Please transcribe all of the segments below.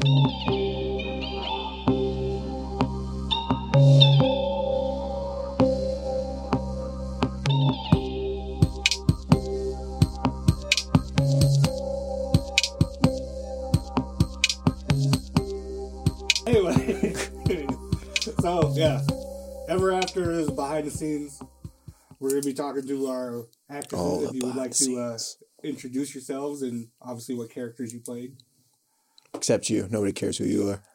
Anyway, so yeah, Ever After is behind the scenes. We're gonna be talking to our actresses. If you would like to introduce yourselves and obviously what characters you played. Except you. Nobody cares who you are.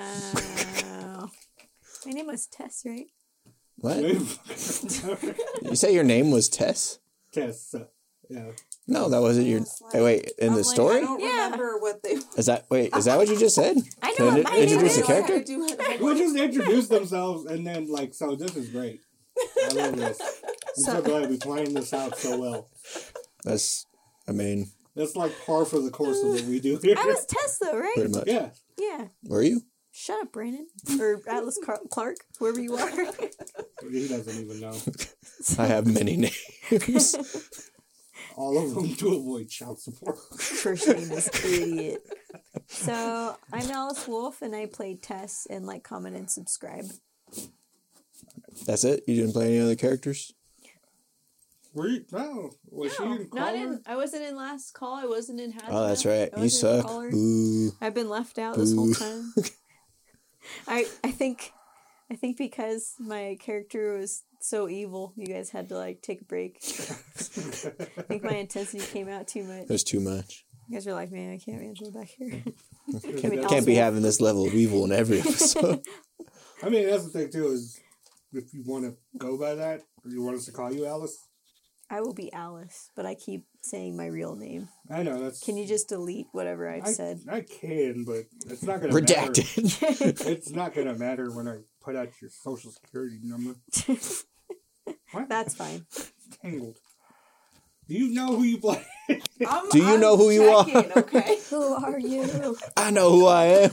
Wow. My name was Tess, right? What? You say your name was Tess? Tess. Yeah. No, that wasn't your. Hey, wait, in the story? I don't remember what they. Is that what you just said? I know Can what I my name introduce is. the character? We'll just introduce themselves and then so this is great. I love this. I'm so glad we're playing this out so well. That's like par for the course of what we do here. I was Tess, though, right? pretty much. Yeah. Yeah. Were you? Shut up, Brandon. Or Atlas Clark, whoever you are. He doesn't even know. I have many names. All of them to avoid child support. First name is Idiot. So, I'm Alice Wolf, and I played Tess, and like, comment, and subscribe. That's it? You didn't play any other characters? Were you? No. Was she in Crawler? I wasn't in Last Call. I wasn't in Hazmat. Oh, that's right. You suck. Boo. I've been left out this whole time. I think because my character was so evil, you guys had to like take a break. I think my intensity came out too much. It was too much. You guys were like, man, I can't manage back here. Can't be having this level of evil in every episode. I mean, that's the thing too, is if you want to go by that, or you want us to call you Alice? I will be Alice, but I keep saying my real name. I know, that's... Can you just delete whatever I've said? I can, but it's not going to matter. Redacted. It's not going to matter when I put out your social security number. What? That's fine. Tangled. Do you know who you play? Do you know who you are? Okay. Who are you? I know who I am.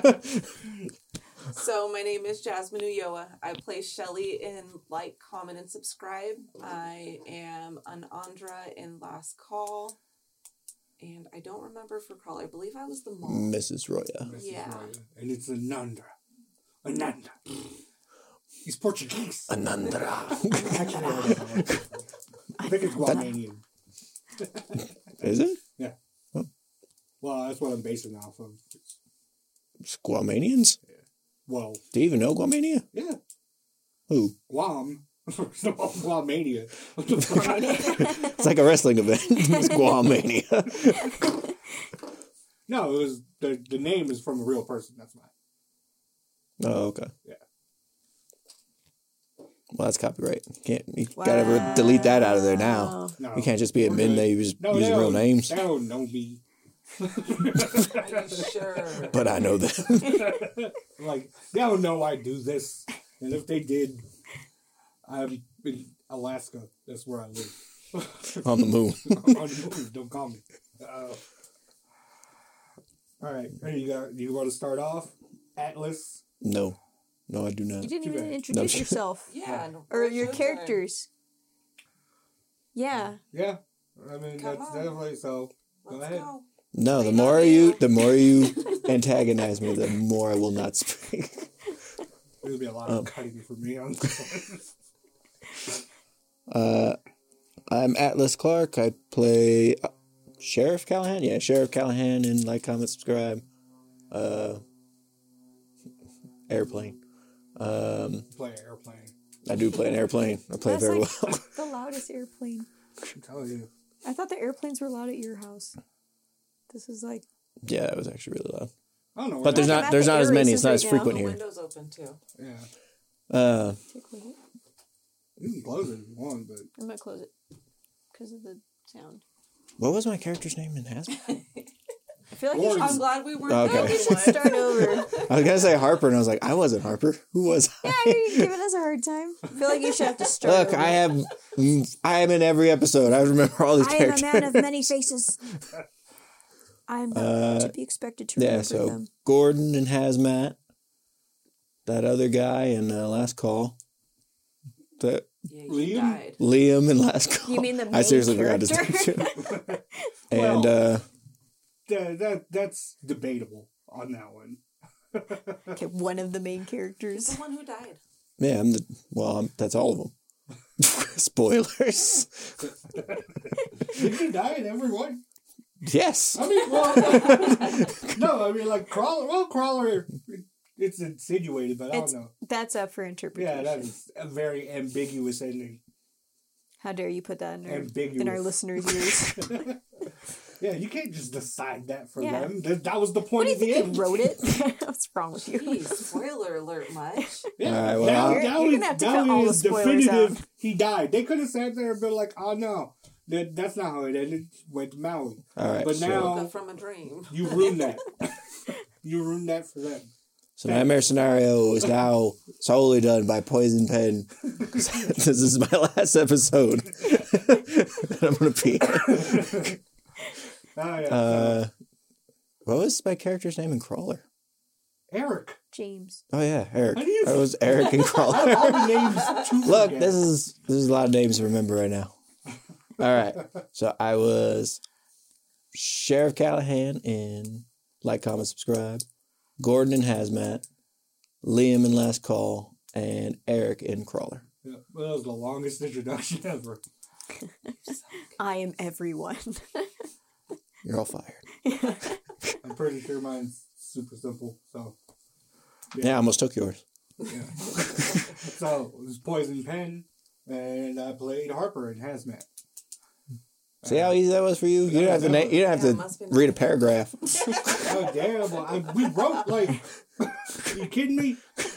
So my name is Jasmine Ulloa. I play Shelly in Like, Comment, and Subscribe. I am an Andra in Last Call. And I don't remember for Crawler. I believe I was the mom. Mrs. Roya. Yeah. Roya. And it's Ananda. Ananda. He's Portuguese. Anandra. Actually, I think it's Guamanian. Is it? Yeah. Oh. Well, that's what I'm basing off of. It's Guamanians? Yeah. Well. Do you even know Guamania? Yeah. Who? Guam. Guamania. It's like a wrestling event. It's Guamania. No, it was the name is from a real person. That's why. Oh, okay. Yeah. Well, that's copyright. You gotta delete that out of there now. No, You can't just be admitting they use real names. They don't know me. Are you sure? But I know them. Like, they don't know I do this. And if they did, I'm in Alaska. That's where I live. On the moon. On the moon. Don't call me. All right. You want to start off? Atlas? No, I do not. You didn't even introduce yourself. Yeah. No, Or your characters. Yeah. Yeah. I mean, Come that's on. definitely so. Go Let's ahead. go. No, the more you antagonize me, the more I will not speak. There'll be a lot of cutting for me on this. I'm Atlas Clark. I play Sheriff Callahan. Yeah, Sheriff Callahan in Like, Comment, Subscribe. Airplane. Play an airplane. I do play an airplane. I play That's very like well. the loudest airplane. I'm telling you. I thought the airplanes were loud at your house. This is like... Yeah, that was actually really loud. I don't know. But there's not as many. It's not as frequent The here. window's open too. Yeah. Take with it. You can close it if you want, but... I'm going to close it. Because of the sound. What was my character's name in Hazmat? I feel like you should... I'm glad we weren't Okay. the You should start over. I was gonna say Harper, and I was like, I wasn't Harper. Who was I? Yeah, you're giving us a hard time. I feel like you should have to start Look, over. I am in every episode. I remember all these I am characters. a man of many faces. I'm not to be expected to remember so them. Gordon and Hazmat, that other guy in Last Call, that Yeah, Liam? you died. Liam in Last Call. You mean the main I seriously forgot his character? name too. And that's debatable. on that one. Okay, one of the main He's characters. the one who died. Yeah, that's all of them. Spoilers. Did he die in everyone? Yes. I mean, well, no, I mean, like, Crawler, it's insinuated, but I don't know. That's up for Yeah, interpretation. that is a very ambiguous ending. How dare you put that in our Ambiguous. listeners' ears? Yeah, you can't just decide that for Yeah. them. That was the What point do you of the think end. they wrote it? What's wrong with you? Jeez, spoiler alert much. Yeah, All right, well, You're gonna have to cut all the spoilers definitive. out. He died. They could have sat there and been like, "Oh no, that's not how it ended." Went to Maui. All right. But so, now- Woke up from a dream. You ruined that. You ruined that for them. so Nightmare Scenario is now solely done by Poison Pen. This is my last episode that I'm going to be in. Oh yeah. What was my character's name in Crawler? Eric. James. Oh yeah, Eric. How do you- That was Eric in Crawler. All the names. To Look, forget. this is a lot of names to remember right now. All right, so I was Sheriff Callahan in Like, Comment, Subscribe, Gordon in Hazmat, Liam in Last Call, and Eric in Crawler. Yeah, well, that was the longest introduction ever. I am everyone. You're all fired. I'm pretty sure mine's super simple. So Yeah, I almost took yours. yeah. So it was Poison Pen, and I played Harper in Hazmat. See how easy that was for you? You don't have to. You don't have Yeah, to must be read a paragraph. Oh damn! Well, we wrote like. You kidding me?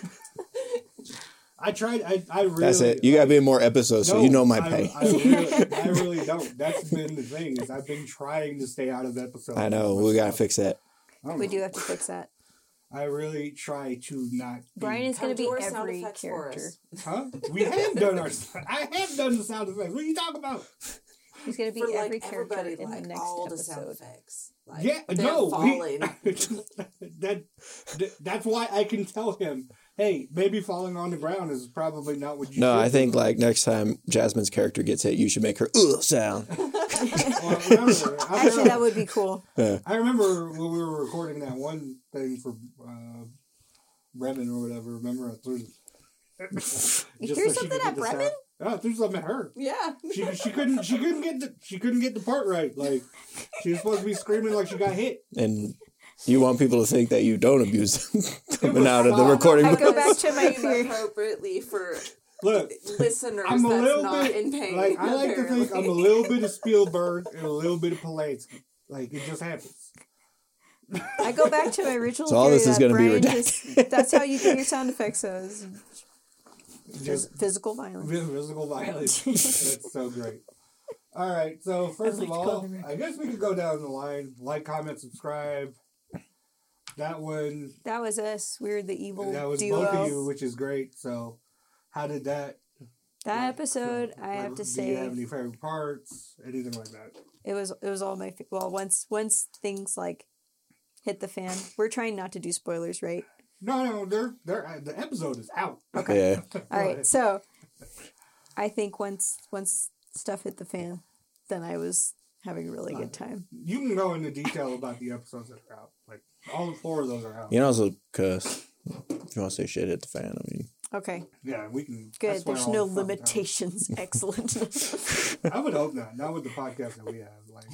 I tried. I really. That's it. You gotta be in more episodes, so you know my pay. I really don't. That's been the thing. Is I've been trying to stay out of episodes. I know. We gotta fix that. I don't We know. do have to fix that. I really try to not. Brian is Come going to be do our sound every effects for character. us. Huh? We have done our. I have done the sound effects. What are you talking about? He's going to be For every like character everybody, in like the next all the sound episode. effects. Like, Yeah, they're no. falling. That's why I can tell him, hey, maybe falling on the ground is probably not what you. No, should I think do. like next time Jasmine's character gets hit, you should make her sound. Well, remember, Actually, that would be cool. I remember when we were recording that one thing for Bremen or whatever. Remember, I threw. You threw something at Bremen? Oh, I threw something at her. Yeah. She couldn't get the part right. Like she was supposed to be screaming like she got hit. And you want people to think that you don't abuse them coming out of the recording I room. go back to my Scream theory. appropriately for Look, listeners I'm a that's little not bit in pain. like I like to think I'm a little bit of Spielberg and a little bit of Polanski. Like it just happens. I go back to my original So all theory this is that gonna be Brian redacted. that's how you get your sound effects. So is Just physical violence. physical violence. That's so great. All right, so first like of to call all, them- I guess we could go down the line. Like, comment, subscribe. That one, That was us. We were the evil that was duo. both of you, which is great. So, how did that? That episode, I have to Do you say, have any favorite parts? Anything like that? it was all my well. Once things like hit the fan, we're trying not to do spoilers, right? No, they're the episode is out. Yeah. All right, so I think once stuff hit the fan, then I was having a really good time. You can go into detail about the episodes that are out. Like all 4 of those are out. You can also cuss. If you want to say shit at the fan, I mean. Okay, Yeah, we can. I good. swear There's all no the fucking limitations. Excellent. time. I would hope not. Not with the podcast that we have.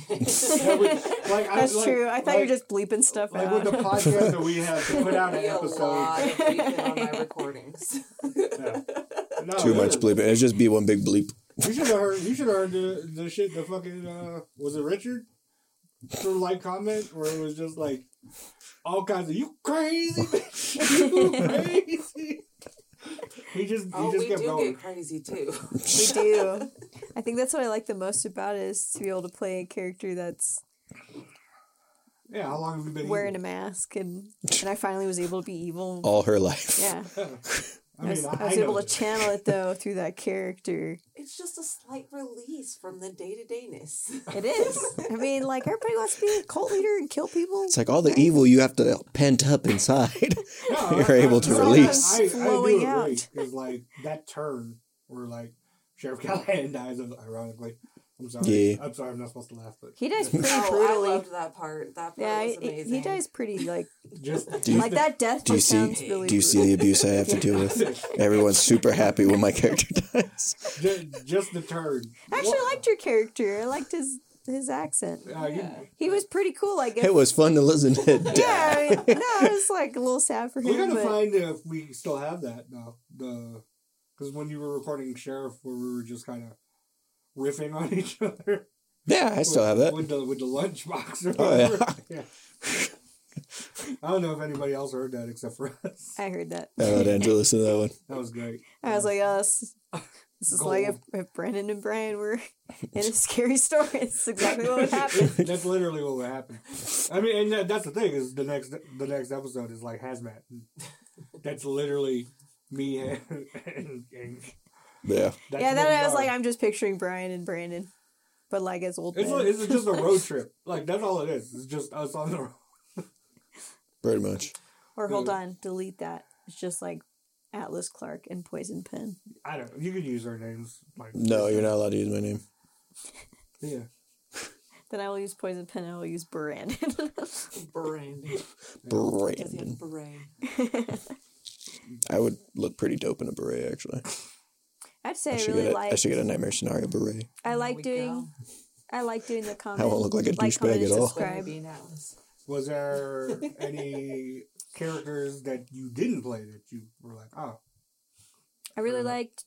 Like, That's true. I thought you were just bleeping stuff like out. with the podcast that we have to put out an Be a lot episode. of bleeping on my recordings. Yeah. No, Too much bleeping. It'd just be one big bleep. You should have heard. You should have heard the shit. The fucking was it Richard? For like comment where it was just like all kinds of you crazy, bitch, you crazy. He just We kept do going. get crazy too. We do. I think that's what I like the most about it is to be able to play a character that's Yeah, how long have we been wearing a mask, and I finally was able to be evil. All her life. Yeah, I mean, I was know able to that. channel it though through that character. It's just a slight release from the day-to-dayness. It is. I mean, like everybody wants to be a cult leader and kill people. It's like all the evil you have to pent up inside. No, You're able to release. I Flowing do agree. out. Because like that turn where like Sheriff Callahan dies, ironically, I'm sorry. Yeah. I'm sorry. I'm not supposed to laugh, but He dies pretty Oh, I brutally. loved that part. That part Yeah, was amazing. he dies pretty like just that. Death Do you sounds see? really. Do you see the abuse I have to deal with? Everyone's super happy when my character dies. just the turn. I actually liked your character. I liked his accent. He was pretty cool. I guess It was fun to listen to. Yeah, I mean, no, it was like a little sad for him. We gotta but find if we still have that now. Because when you were recording Sheriff, where we were just kind of riffing on each other. Yeah, I still have that. With the lunchbox. Or Oh, yeah. whatever. Yeah. I don't know if anybody else heard that except for us. I heard that. I let Angela listen to that one. That was great. I was like, oh, this is like if Brandon and Brian were in a scary story. It's exactly what would happen. That's literally what would happen. I mean, and that's the thing is the next episode is like hazmat. That's literally me and Yeah. Yeah, then I was like, I'm just picturing Brian and Brandon, but like as old men. it's just a road trip. Like that's all it is. It's just us on the road. Pretty much. Or hold on, delete that. It's just like Atlas Clark and Poison Pen. I don't. You could use our names. Like No, you're not allowed to use my name. Yeah. Then I will use Poison Pen and I will use Brandon. Brandon. Brandon. Does he have a beret? I would look pretty dope in a beret, actually. I'd say I I should, really I should get a Nightmare Scenario beret. I like we doing. go. I like doing the comment. I won't look like a douchebag comment, at all. subscribe. Being Alice. Was there any characters that you didn't play that you were like, oh, I really liked.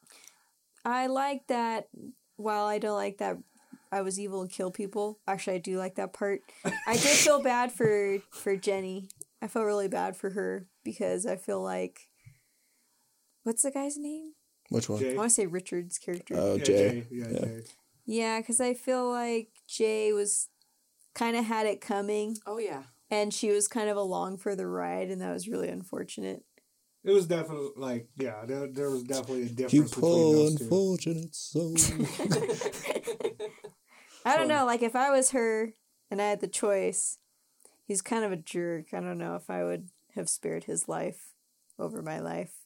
I like that. While I don't like that, I was evil and kill people. Actually, I do like that part. I did feel bad for Jenny. I felt really bad for her because I feel like. What's the guy's name? Which one? Jay? I want to say Richard's character. Oh, Yeah, Jay. Yeah, Yeah. Jay. Yeah, because I feel like Jay was kind of had it coming, Oh, yeah. and she was kind of along for the ride, and that was really unfortunate. It was definitely like, yeah, there was definitely a difference You between poor those two. unfortunate soul. I don't know, like if I was her and I had the choice, he's kind of a jerk. I don't know if I would have spared his life over my life.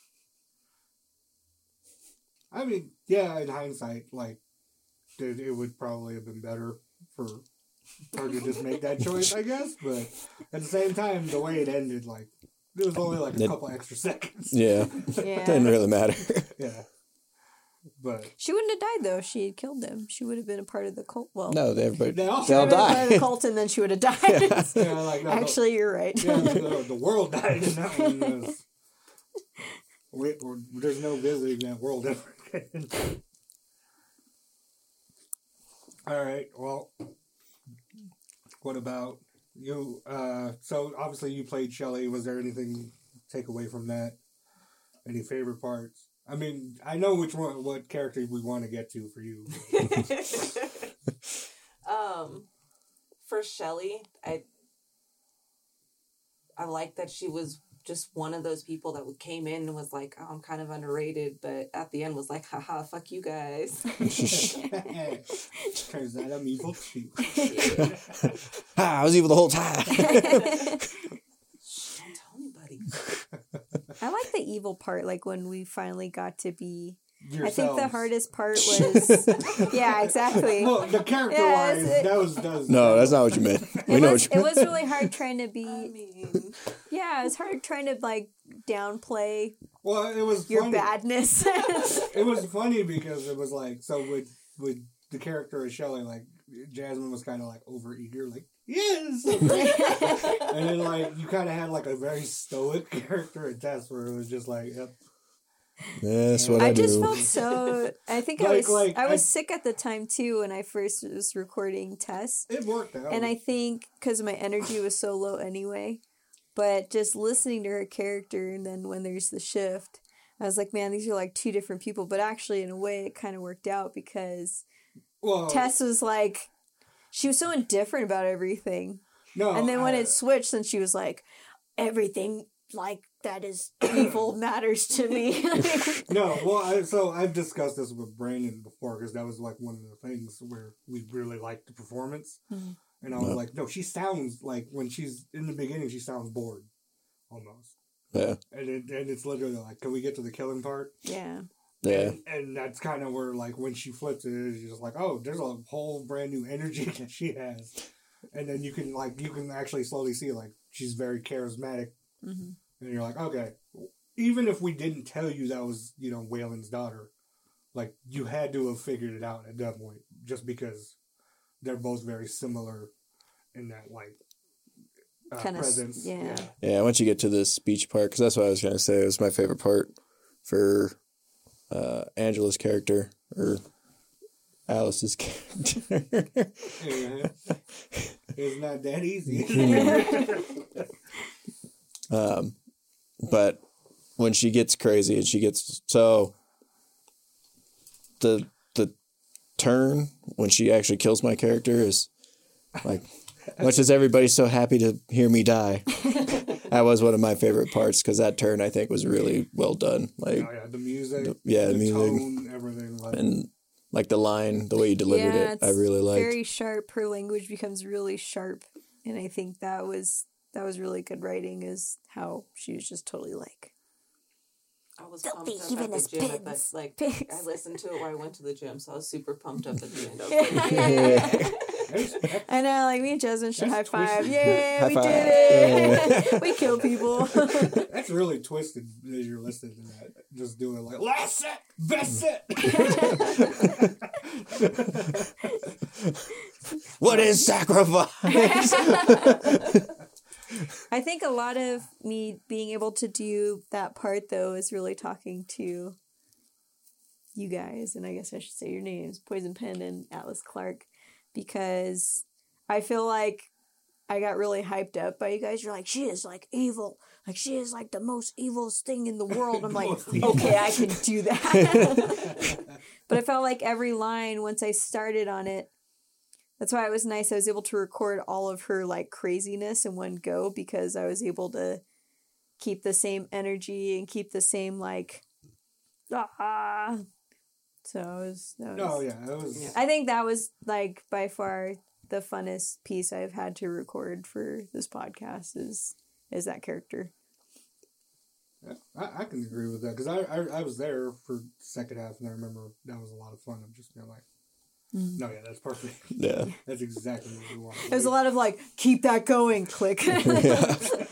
I mean, yeah, in hindsight, like, it would probably have been better for her to just make that choice, I guess. But at the same time, the way it ended, like, it was only like a couple extra seconds. Yeah. Yeah. Didn't really matter. Yeah. But She wouldn't have died though. She had killed him. She would have been a part of the cult. Well, No, everybody. they all she would They'll have been part of the die. cult, and then she would have died. yeah, like, no, Actually, you're right. yeah, the world died in that one. There's no visiting that world ever again. All right. Well, what about you? So obviously you played Shelley. Was there anything to take away from that? Any favorite parts? I mean, I know what character we want to get to for you. For Shelley, I like that she was just one of those people that came in and was like, oh, I'm kind of underrated, but at the end was like, haha, fuck you guys. Turns out I'm evil too. I was evil the whole time. Don't tell anybody. I like the evil part, like when we finally got to be. Yourselves. I think the hardest part was. Yeah, exactly. Well, the character wise, that was No, that's not what you meant. We know what you It meant. was really hard trying to I be. mean, Yeah, it was hard trying to like downplay Well, it was your funny. badness. It was funny because it was like, so with the character of Shelley, like Jasmine was kind of like overeager, like yes, and then like you kind of had like a very stoic character in Tess where it was just like, yep. That's what I, I do. just felt so. I think I Like, was sick at the time too when I first was recording Tess, It worked out. and I think because my energy was so low anyway, but just listening to her character, and then when there's the shift, I was like, man, these are like two different people. But actually, in a way, it kind of worked out because Tess was like, she was so indifferent about everything, no, and then when it switched, then she was like, everything like that is evil matters to me. No, well, so I've discussed this with Brandon before because that was like one of the things where we really liked the performance. Mm-hmm. And I was like, no, she sounds like when she's in the beginning, she sounds bored almost. Yeah. And it's literally like, can we get to the killing part? Yeah. Yeah. And that's kind of where, like, when she flips it, it's just like, oh, there's a whole brand new energy that she has. And then you can actually slowly see, like, she's very charismatic. Mm-hmm. And you're like, okay, even if we didn't tell you that was, Waylon's daughter, like, you had to have figured it out at that point, just because they're both very similar in that, like, presence. Yeah, once you get to the speech part, because that's what I was going to say, it was my favorite part for Angela's character, or Alice's character. Yeah. It's not that easy. But when she gets crazy and she gets the turn when she actually kills my character is like, much as everybody's so happy to hear me die. That was one of my favorite parts, because that turn, I think, was really well done. Like, the music, the music, tone, everything, and like the line, the way you delivered it, I really liked. Very sharp. Her language becomes really sharp, and I think that was really good writing. Is how she was just totally like, I was pumped up at the gym, but like I listened to it while I went to the gym, so I was super pumped up at the end. I was like, yeah. I know, like me and Jasmine should high five. Twisted. Yeah, High we five. did it. We kill people. That's really twisted as you're listening to that. Just doing it like, last set, best set. What is sacrifice? I think a lot of me being able to do that part, though, is really talking to you guys, and I guess I should say your names, Poison Pen and Atlas Clark, because I feel like I got really hyped up by you guys. You're like, she is like evil. Like, she is like the most evilest thing in the world. I'm like, okay, I can do that. But I felt like every line, once I started on it, that's why it was nice. I was able to record all of her like craziness in one go, because I was able to keep the same energy and keep the same like, ah. So it was. I think that was like by far the funnest piece I've had to record for this podcast is that character. Yeah, I can agree with that, because I was there for the second half, and I remember that was a lot of fun. I'm just being like, no, yeah, that's perfect. Yeah. That's exactly what we want. There's a lot of like, keep that going, click. Yeah,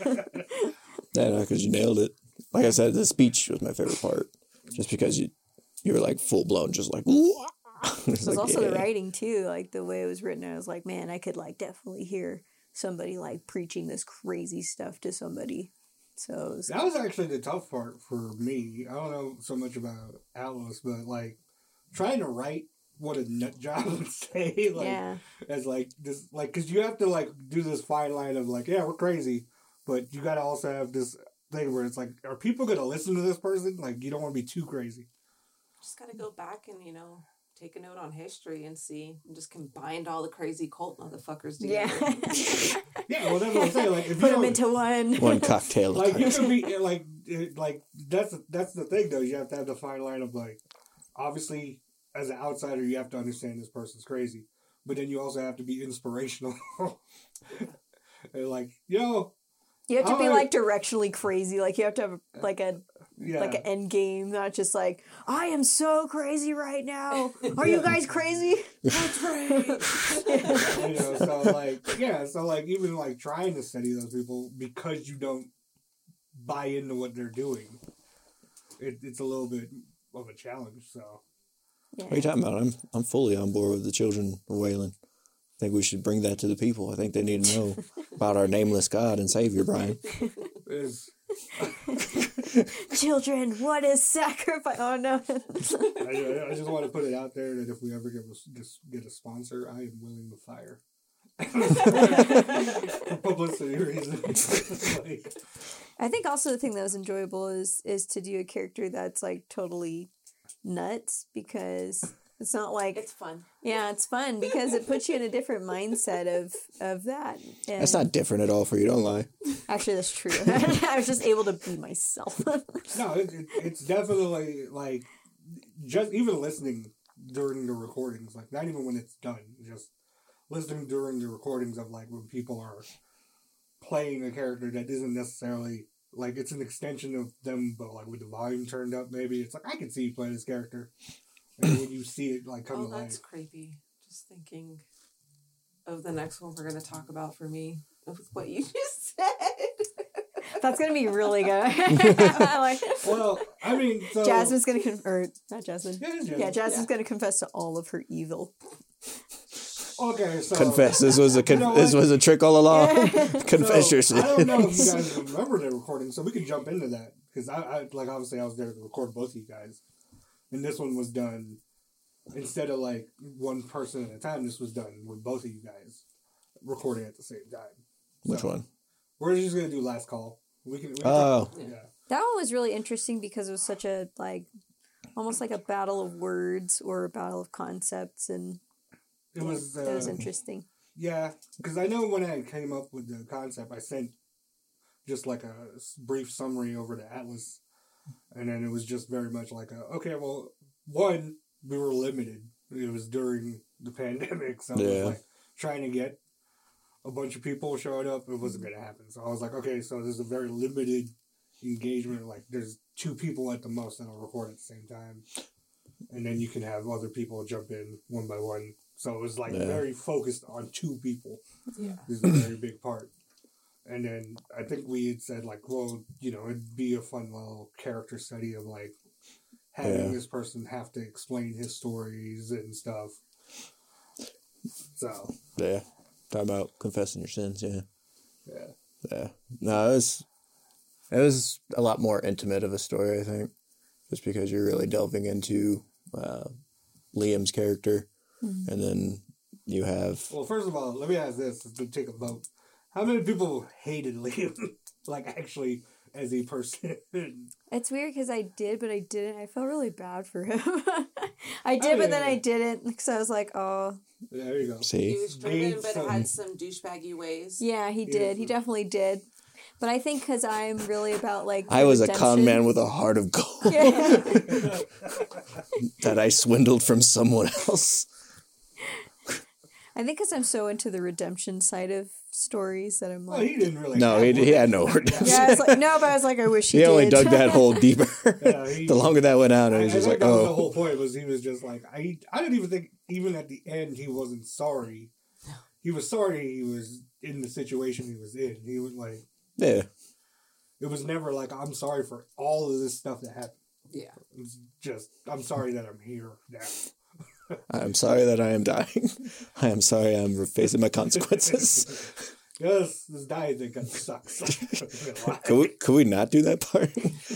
no, because you nailed it. Like I said, the speech was my favorite part, just because you were like full blown, just like. It was like, also the writing too, like the way it was written. I was like, man, I could like definitely hear somebody like preaching this crazy stuff to somebody. So that was actually the tough part for me. I don't know so much about Atlas, but like trying to write what a nut job would say, like as like this, like, because you have to like do this fine line of like, yeah, we're crazy, but you got to also have this thing where it's like, are people going to listen to this person? Like, you don't want to be too crazy. Just got to go back and take a note on history and see, and just combined all the crazy cult motherfuckers together. Yeah, well, that's what I'm saying. Like, if put them into one cocktail. Like, you can be like that's the thing though. You have to have the fine line of like, obviously, as an outsider, you have to understand this person's crazy, but then you also have to be inspirational. And like, you have to be like directionally crazy. Like, you have to have like a like an end game, not just like, I am so crazy right now. Are you guys crazy? That's right. So like even like trying to study those people because you don't buy into what they're doing, it's a little bit of a challenge. So what are you talking about? I'm fully on board with the children of Waylon. I think we should bring that to the people. I think they need to know about our nameless God and Savior, Brian. Children, what is sacrifice? Oh no! I just want to put it out there that if we ever get a sponsor, I am willing to fire. For publicity reasons. I think also the thing that was enjoyable is to do a character that's like totally nuts, because it's not like it's fun. Yeah, it's fun because it puts you in a different mindset of that. And that's not different at all for you. Don't lie. Actually, that's true. I was just able to be myself. No, it's definitely like just even listening during the recordings, like not even when it's done, just listening during the recordings of like when people are playing a character that isn't necessarily like it's an extension of them, but like with the volume turned up, maybe it's like I can see you playing this character, and when you see it like come to life. That's creepy. Just thinking of the next one we're going to talk about for me with what you just said. That's gonna be really good. Well, I mean, so Jasmine's gonna not Jasmine. Yeah, Jasmine's gonna confess to all of her evil. Okay, so Confess. This was a this was a trick all along. Confess your sins. I don't know if you guys remember the recording, so we can jump into that because I like obviously I was there to record both of you guys, and this one was done instead of like one person at a time. This was done with both of you guys recording at the same time. Which one? We're just gonna do last call. We can Oh. yeah. That one was really interesting because it was such a almost like a battle of words or a battle of concepts, and It was interesting. Yeah, because I know when I came up with the concept, I sent just like a brief summary over to Atlas, and then it was just very much like okay, well, one, we were limited. It was during the pandemic, so it was like trying to get a bunch of people showing up. It wasn't going to happen. So I was like, okay, so there's a very limited engagement. Like there's 2 people at the most that'll record at the same time, and then you can have other people jump in one by one. So it was like very focused on 2 people. Yeah, this is a very big part. And then I think we had said like, well, you know, it'd be a fun little character study of like having this person have to explain his stories and stuff. So yeah, talking about confessing your sins. Yeah. Yeah. No, it was a lot more intimate of a story, I think, just because you're really delving into Liam's character. And then you have... Well, first of all, let me ask this to take a vote. How many people hated Liam, like, actually, as a person? It's weird because I did, but I didn't. I felt really bad for him. I did, but then I didn't, because I was like, oh. Yeah, there you go. See? He was driven, but had some douchebaggy ways. Yeah, he did. He definitely did. But I think because I'm really about, like, I was redemption. a con man with a heart of gold. Yeah. That I swindled from someone else. I think because I'm so into the redemption side of stories that I'm like... Well, he didn't really... No, he had no redemption. Yeah, I was like, no, but I was like, I wish he He did. only dug that hole deeper. Yeah, The longer that went out, it was just like, that was the whole point, was he was just like... I didn't even think, even at the end, he wasn't sorry. He was sorry he was in the situation he was in. He was like... Yeah. It was never like, I'm sorry for all of this stuff that happened. Yeah. It's just, I'm sorry that I'm here now. I'm sorry that I am dying. I am sorry I'm facing my consequences. Yes, this dying thing kind of sucks. Could we not do that part?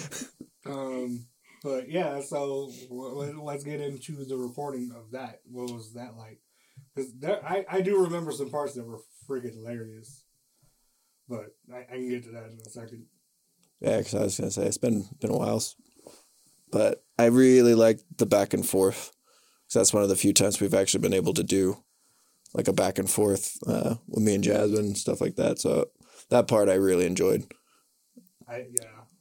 But yeah, so let's get into the recording of that. What was that like? Because I do remember some parts that were friggin' hilarious. But I can get to that in a second. Yeah, because I was going to say, it's been a while. But I really like the back and forth. Because that's one of the few times we've actually been able to do like a back and forth with me and Jasmine and stuff like that. So that part I really enjoyed. I mean,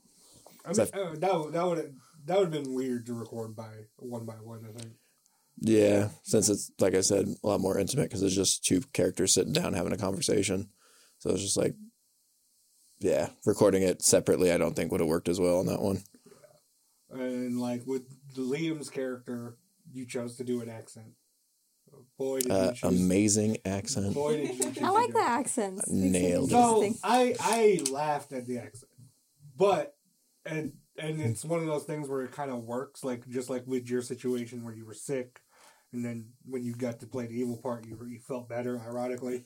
that would have been weird to record by one, I think. Yeah, since it's, like I said, a lot more intimate because it's just 2 characters sitting down having a conversation. So it's just like, yeah, recording it separately I don't think would have worked as well on that one. Yeah. And like with Liam's character, you chose to do an accent. Boy, did you choose. Amazing accent. Boy, did you choose. I like the accents. Nailed it. So I laughed at the accent, but and it's one of those things where it kind of works, like just like with your situation where you were sick, and then when you got to play the evil part, you felt better, ironically.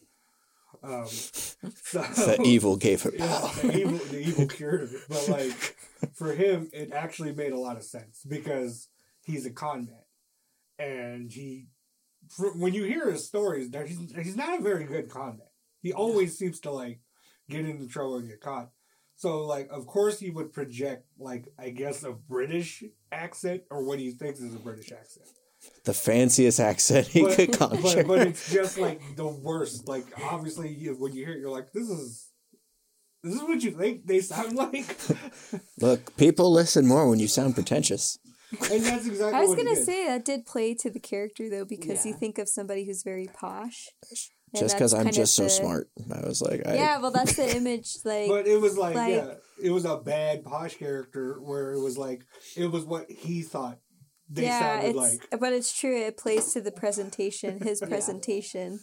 The evil gave it power. Yeah, the evil cured it. But like for him, it actually made a lot of sense because he's a con man, and when you hear his stories, he's not a very good con man. He always seems to like get into trouble and get caught. So like, of course, he would project like I guess a British accent or what he thinks is a British accent. The fanciest accent he could conjure. But it's just like the worst. Like obviously, when you hear it, you're like, this is what you think they sound like. Look, people listen more when you sound pretentious. And that's exactly what I was he going to did. say that did play to the character, though, because you think of somebody who's very posh. just because I'm just so smart. I was like, yeah, well, that's the image. Like, but it was like, yeah, it was a bad posh character where it was like, it was what he thought they sounded like. But it's true. It plays to the presentation, his presentation.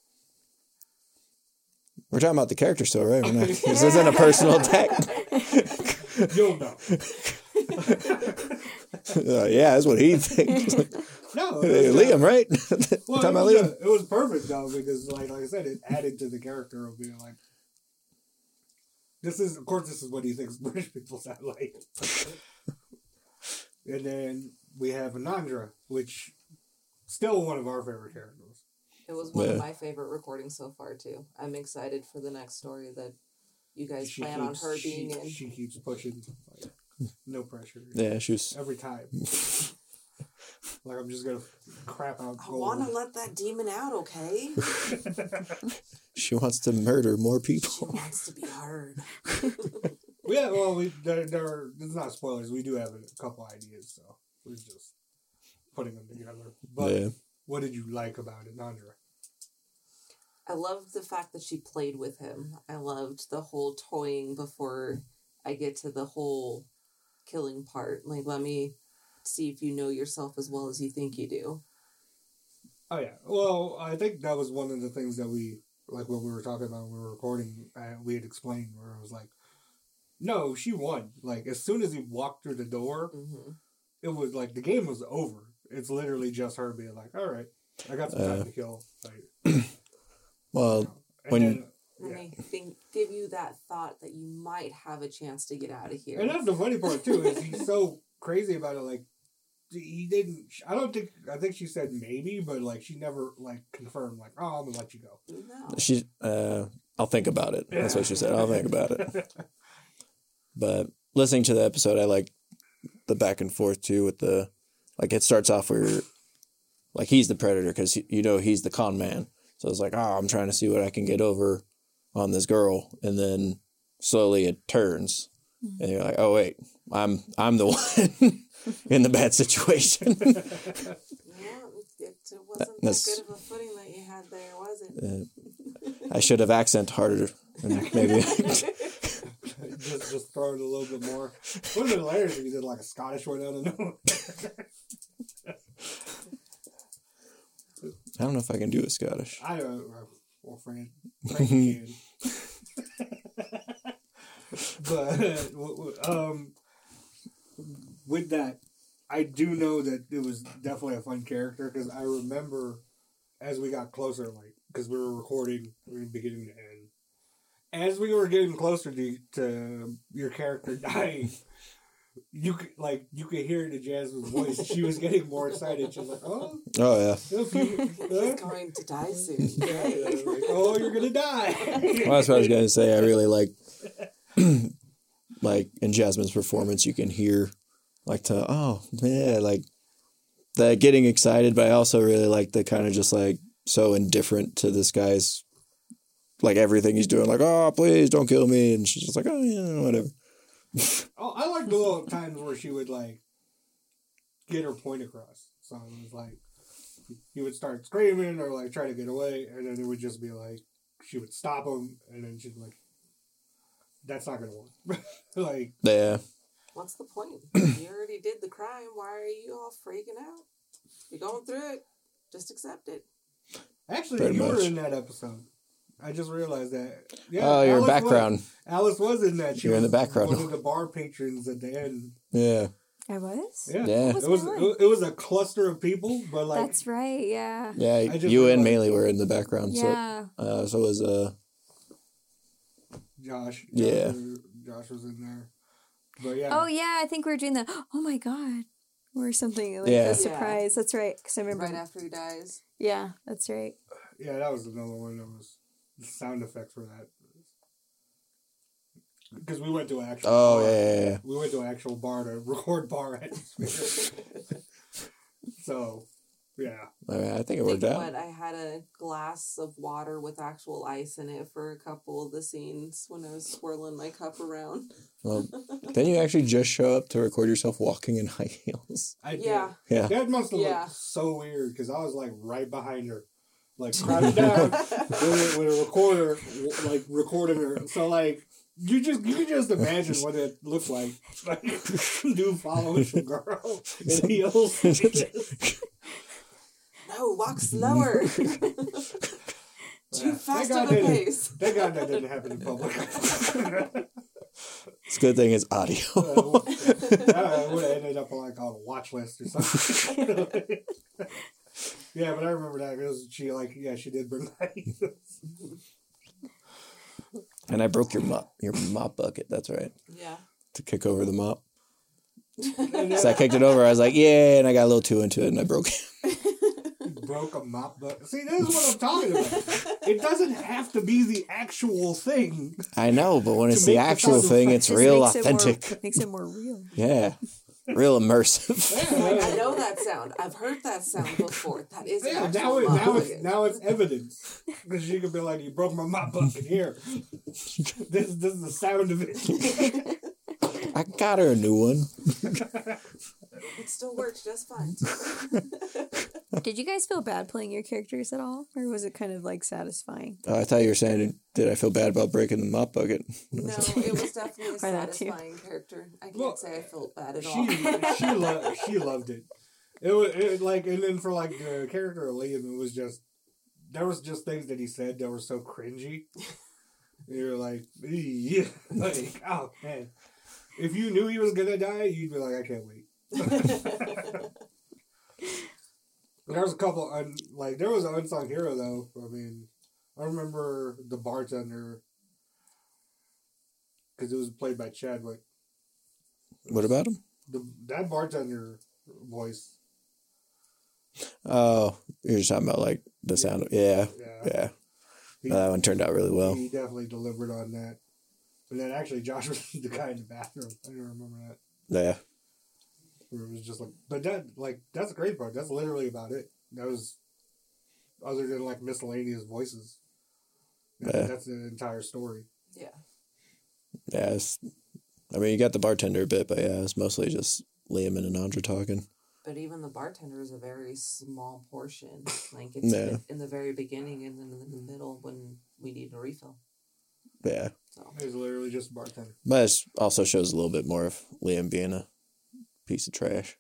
We're talking about the character still, right? We're not, this isn't a personal attack. You'll know. Yeah, that's what he thinks. No, Liam, right? Well, talking about Liam. It was perfect though because, like I said, it added to the character of being like, this is what he thinks British people sound like. And then we have Anandra, which still one of our favorite characters. It was one of my favorite recordings so far too. I'm excited for the next story that you guys plan on her being in. She keeps pushing, like, no pressure. Yeah, she was every time. Like, I'm just gonna crap out. I want to let that demon out, okay? She wants to murder more people. She wants to be heard. Yeah, well, it's not spoilers. We do have a couple ideas, so we're just putting them together. But what did you like about it, Nandra? I loved the fact that she played with him. I loved the whole toying before I get to the whole killing part. Like, let me see if you know yourself as well as you think you do. Oh, yeah. Well, I think that was one of the things that we, like when we were talking about when we were recording, we had explained where it was like, no, she won. Like, as soon as he walked through the door, it was like the game was over. It's literally just her being like, all right, I got some time to kill. Like, well, they give you that thought that you might have a chance to get out of here. And that's the funny part, too, is he's so crazy about it. Like, he didn't, I think she said maybe, but, like, she never, like, confirmed, like, oh, I'm going to let you go. No. I'll think about it. That's what she said. I'll think about it. But listening to the episode, I like the back and forth, too, with the, like, it starts off where, like, he's the predator because, he's the con man. So it's like, I'm trying to see what I can get over on this girl. And then slowly it turns. And you're like, oh, wait, I'm the one in the bad situation. Yeah, it wasn't that good of a footing that you had there, was it? I should have accent harder. And maybe... just throw it a little bit more. It would have been hilarious if you did like a Scottish one out of nowhere. I don't know if I can do a Scottish. I don't know. Well, Frank can. But with that, I do know that it was definitely a fun character because I remember as we got closer, like, because we were recording, we were beginning to end. As we were getting closer to your character dying, you could hear it in Jasmine's voice. She was getting more excited. She was like, "Oh yeah, he's going to die soon." Like, oh, you're gonna die. Well, that's what I was gonna say. I really like in Jasmine's performance, you can hear like like the getting excited, but I also really like the kind of just like so indifferent to this guy's like everything he's doing. Like, oh, please don't kill me, and she's just like, oh yeah, whatever. Oh, I like the little times where she would like get her point across. So it was like he would start screaming or like try to get away, and then it would just be like she would stop him, and then she'd be like, "That's not gonna work." Like, yeah. What's the point? You already did the crime. Why are you all freaking out? You're going through it. Just accept it. Actually, Pretty you much. were in that episode. I just realized that. Yeah, Oh, your background. Alice was in that. You're in the background. One of the bar patrons at the end. Yeah. I was? Yeah. Yeah. It was a cluster of people, but like. That's right, yeah. Yeah, you and Maylee were in the background. Yeah. So was Josh. Yeah. Josh was in there. But yeah. Oh, yeah, I think we were doing the, oh my God. Or something like Yeah. a surprise. That's right, because I remember. Right after he dies. Yeah, that's right. Yeah, that was another one that was sound effects for that. Because we went to an actual bar. yeah. We went to an actual bar to record bar atmosphere. So, yeah. I think it worked out. I had a glass of water with actual ice in it for a couple of the scenes when I was swirling my cup around. Well, then you actually just show up to record yourself walking in high heels. I did. Yeah. Yeah. That must have looked so weird because I was like right behind her. like crouched down with a recorder, like recording her. So like you can just imagine what it looks like dude following some girl in heels. No, walk slower. Too fast of a pace. Thank God that didn't happen in public. It's a good thing it's audio. I would have ended up like on a watch list or something. Yeah, but I remember that because she did bring that. And I broke your mop bucket. That's right. Yeah. To kick over the mop. So I kicked it over. I was like, yeah, and I got a little too into it, and I broke it. Broke a mop bucket. See, this is what I'm talking about. It doesn't have to be the actual thing. I know, but when it's the actual thing, it's real authentic. It makes it more real. Yeah. Real immersive. Like, I know that sound. I've heard that sound before. That is now it's evidence. Because you could be like, you broke my mop bucket here. This is the sound of it. I got her a new one. It still works just fine. Did you guys feel bad playing your characters at all? Or was it kind of like satisfying? I thought you were saying, did I feel bad about breaking the mop bucket? No, it was definitely a satisfying character. I can't say I felt bad at all. She loved it. It like, and then for like the character of Liam, it was just, there was just things that he said that were so cringy. You're like, yeah. Like, oh man. If you knew he was gonna die, you'd be like, I can't wait. There was a couple, there was an unsung hero though. I mean, I remember the bartender, because it was played by Chadwick. What about him? That bartender voice. Oh, you're just talking about like the sound of, yeah. That one turned out really well. He definitely delivered on that. And then actually Josh was the guy in the bathroom. I don't remember that. Yeah. Where it was just like, but that's the great part. That's literally about it. That was, other than like miscellaneous voices. That's the entire story. Yeah. Yeah, I mean, you got the bartender a bit, but yeah, it's mostly just Liam and Anandra talking. But even the bartender is a very small portion. Like, it's in the very beginning and then in the middle when we need a refill. Yeah. So. It was literally just a bartender. But it also shows a little bit more of Liam being a piece of trash.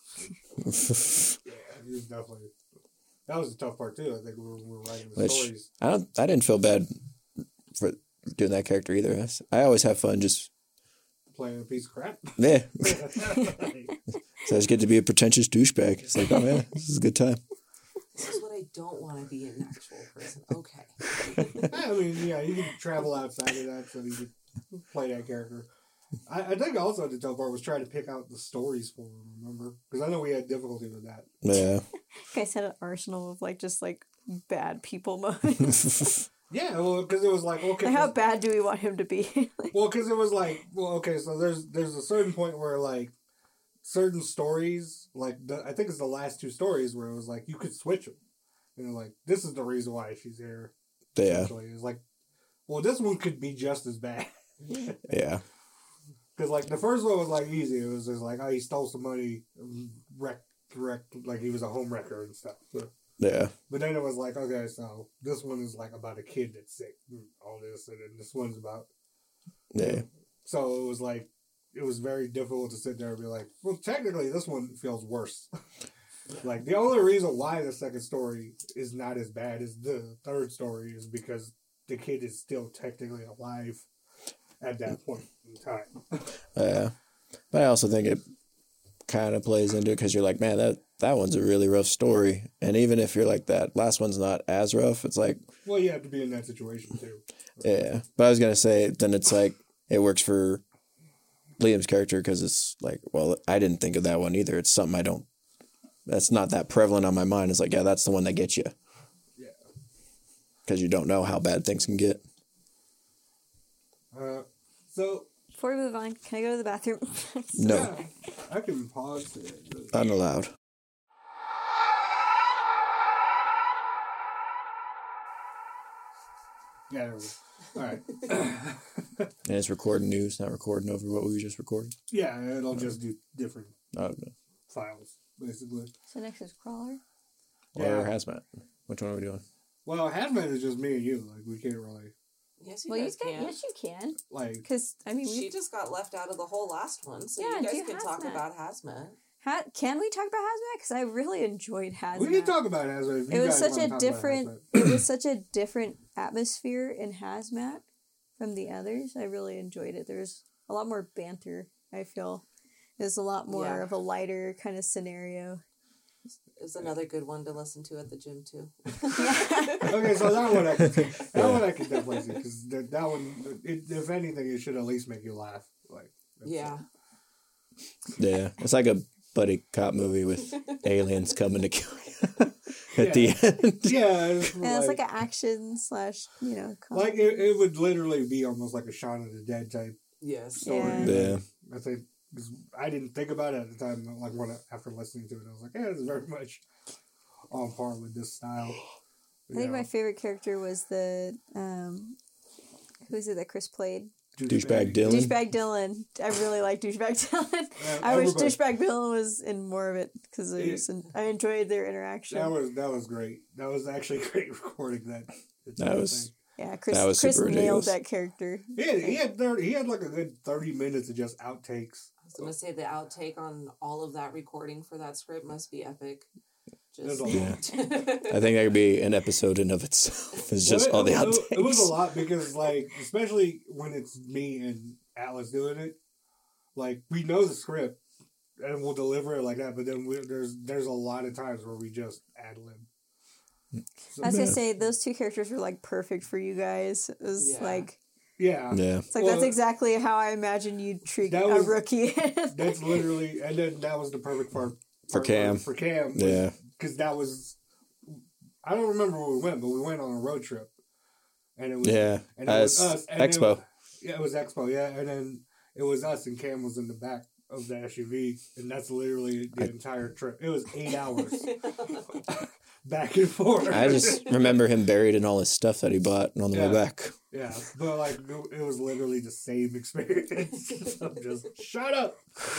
Yeah, he was definitely. That was the tough part too. I think we were writing the stories. I didn't feel bad for doing that character either. I always have fun just playing a piece of crap. Yeah. So I just get to be a pretentious douchebag. It's like, oh man, this is a good time. This is what I don't want to be an actual person. Okay. I mean, yeah, you can travel outside of that so you can play that character. I think also the tough part was trying to pick out the stories for him, remember? Because I know we had difficulty with that. Yeah. You guys had an arsenal of just bad people moments. Yeah, well, because it was like, okay. Like, how bad do we want him to be? Well, because it was like, well, okay, so there's a certain point where like certain stories, like I think it's the last two stories where it was like you could switch them. Like, this is the reason why she's here. Yeah. It's like, well, this one could be just as bad. Yeah. Because like the first one was like easy. It was just like, oh, he stole some money, wrecked, like he was a home wrecker and stuff. So, yeah. But then it was like, okay, so this one is like about a kid that's sick, all this, and then this one's about. Yeah. So it was like, it was very difficult to sit there and be like, well, technically this one feels worse. Like, the only reason why the second story is not as bad as the third story is because the kid is still technically alive at that point in time. Yeah. But I also think it kind of plays into it because you're like, man, that one's a really rough story. And even if you're like, that last one's not as rough, it's like... Well, you have to be in that situation, too. Yeah. But I was going to say, then it's like, it works for Liam's character because it's like, well, I didn't think of that one either. It's something that's not that prevalent on my mind. It's like, yeah, that's the one that gets you. Yeah. Because you don't know how bad things can get. So... Before we move on, can I go to the bathroom? No. Yeah, I can pause it. Unallowed. Yeah, there we go. All right. And it's recording news, not recording over what we just recorded? Yeah, it'll just do different Okay. files, basically. So next is Crawler. Or Hazmat. Which one are we doing? Well, Hazmat is just me and you. Like, we can't really... Yes, you Well, guys can. yes, you can. Like... Because, I mean, She just got left out of the whole last one, so Yeah, you guys do can talk Hazmat. about Hazmat. Can we talk about Hazmat? Because I really enjoyed Hazmat. We can talk about Hazmat if you It was guys such wanna a talk about different. Hazmat. It was such a different atmosphere in Hazmat from the others. I really enjoyed it. There's a lot more banter. I feel there's a lot more of a lighter kind of scenario. Is another good one to listen to at the gym too. Okay, so that one I can definitely see because that one, if anything, it should at least make you laugh. Like, Yeah. Yeah, it's like a buddy cop movie with aliens coming to kill you at the end. Yeah, It's like an action / comedy. like it would literally be almost like a Shaun of the Dead type Yes. story. Yeah. Yeah. I think 'cause I didn't think about it at the time. Like after listening to it, I was like, yeah, it's very much on par with this style. I think my favorite character was the who's it that Chris played? Douchebag Dylan. Douchebag Dylan. I really like Douchebag Dylan. I wish Douchebag Dylan was in more of it because I enjoyed their interaction. That was great. That was actually great recording that. Yeah, Chris super nailed ridiculous. that character. He had like a good 30 minutes of just outtakes. I was gonna say the outtake on all of that recording for that script must be epic. There's Just a Yeah. lot. I think that could be an episode in of itself. It's just all the outtakes. It was a lot because, like, especially when it's me and Atlas doing it, like, we know the script and we'll deliver it like that, but then there's a lot of times where we just ad lib. So, I was gonna say those two characters were like perfect for you guys. It was Yeah. like yeah. Yeah. that's exactly how I imagine you'd treat that a was- rookie. That's literally, and then that was the perfect part For Cam. For Cam. Yeah. Because that was, I don't remember where we went, but we went on a road trip. And it was, Yeah. and it was As us. And Expo. It was Expo, yeah. And then it was us, and Cam was in the back of the SUV, and that's literally the entire trip. It was 8 hours back and forth. I just remember him buried in all his stuff that he bought on the way back. Yeah, but like it was literally the same experience. I'm just shut up.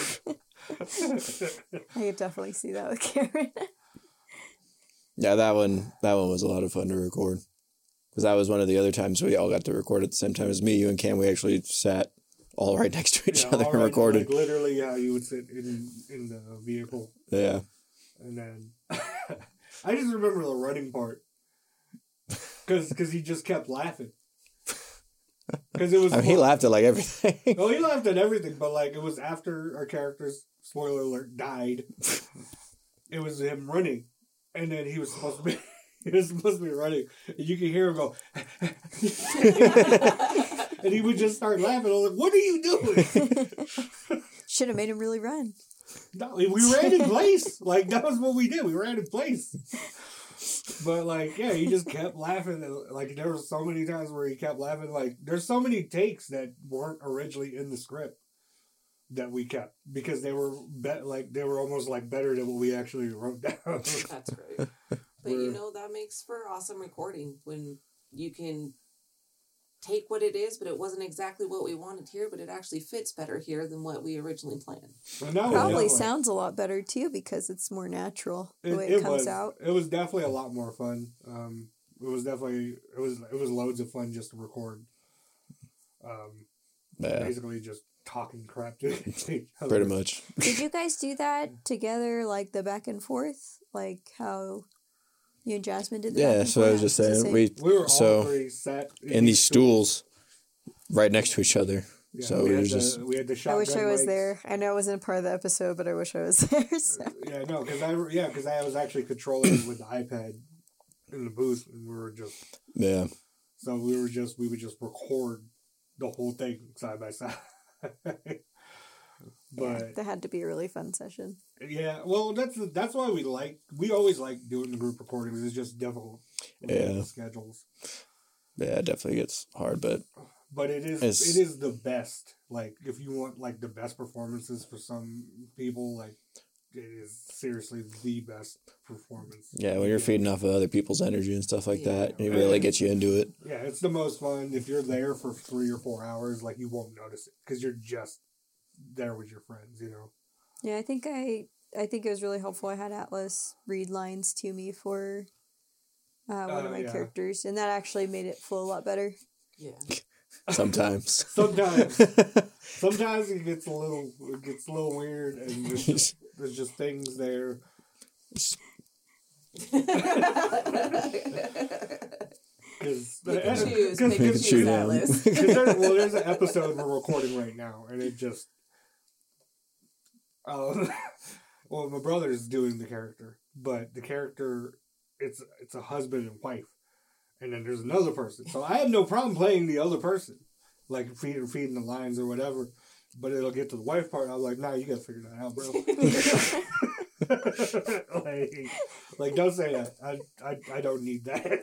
I could definitely see that with Karen. Yeah, that one was a lot of fun to record. Because that was one of the other times we all got to record at the same time as me, you and Cam. We actually sat all right next to each other and recorded. Like literally how you would sit in the vehicle. Yeah. And then I just remember the running part because he just kept laughing. Because it was. I mean, he laughed at like everything. Well, he laughed at everything, but like it was after our characters, spoiler alert, died. It was him running, and then he was supposed to be. He was supposed to be running, and you could hear him go, and he would just start laughing. I was like, "What are you doing?" Should have made him really run. No, we ran in place. Like that was what we did. We ran in place. But like, yeah, he just kept laughing. Like there were so many times where he kept laughing. Like there's so many takes that weren't originally in the script that we kept because they were they were almost like better than what we actually wrote down. That's great. But you know, that makes for awesome recording when you can take what it is, but it wasn't exactly what we wanted here, but it actually fits better here than what we originally planned. Probably sounds a lot better too because it's more natural the way it comes out. It was definitely a lot more fun. It was loads of fun just to record. Yeah. Basically just talking crap to each other. Pretty much. Did you guys do that together, like the back and forth, like how you and Jasmine did? Yeah, so I was just saying we were all three sat in these stools right next to each other. Yeah, so we had the shotgun I wish I was mics. there. I know it wasn't a part of the episode, but I wish I was there. So. Yeah, no, because I was actually controlling with the iPad in the booth, and we were just So we would just record the whole thing side by side. But that had to be a really fun session. Yeah, well, that's why we always like doing the group recordings. It's just difficult. With the schedules. Yeah, it definitely gets hard, but it is the best. Like if you want like the best performances for some people, like it is seriously the best performance. Yeah, when you're feeding off of other people's energy and stuff like that, it really gets you into it. Yeah, it's the most fun. If you're there for 3 or 4 hours, like you won't notice it because you're just there with your friends, you know. Yeah, I think it was really helpful. I had Atlas read lines to me for one of my yeah. characters, and that actually made it flow a lot better. Yeah. Sometimes. Sometimes it gets a little weird, and there's just things there. Pick and choose, Atlas. There's an episode we're recording right now, and it just well, my brother's doing the character, but the character it's a husband and wife, and then there's another person. So I have no problem playing the other person, like feeding the lines or whatever. But it'll get to the wife part, and I was like, "Nah, you gotta figure that out, bro." like, don't say that. I don't need that.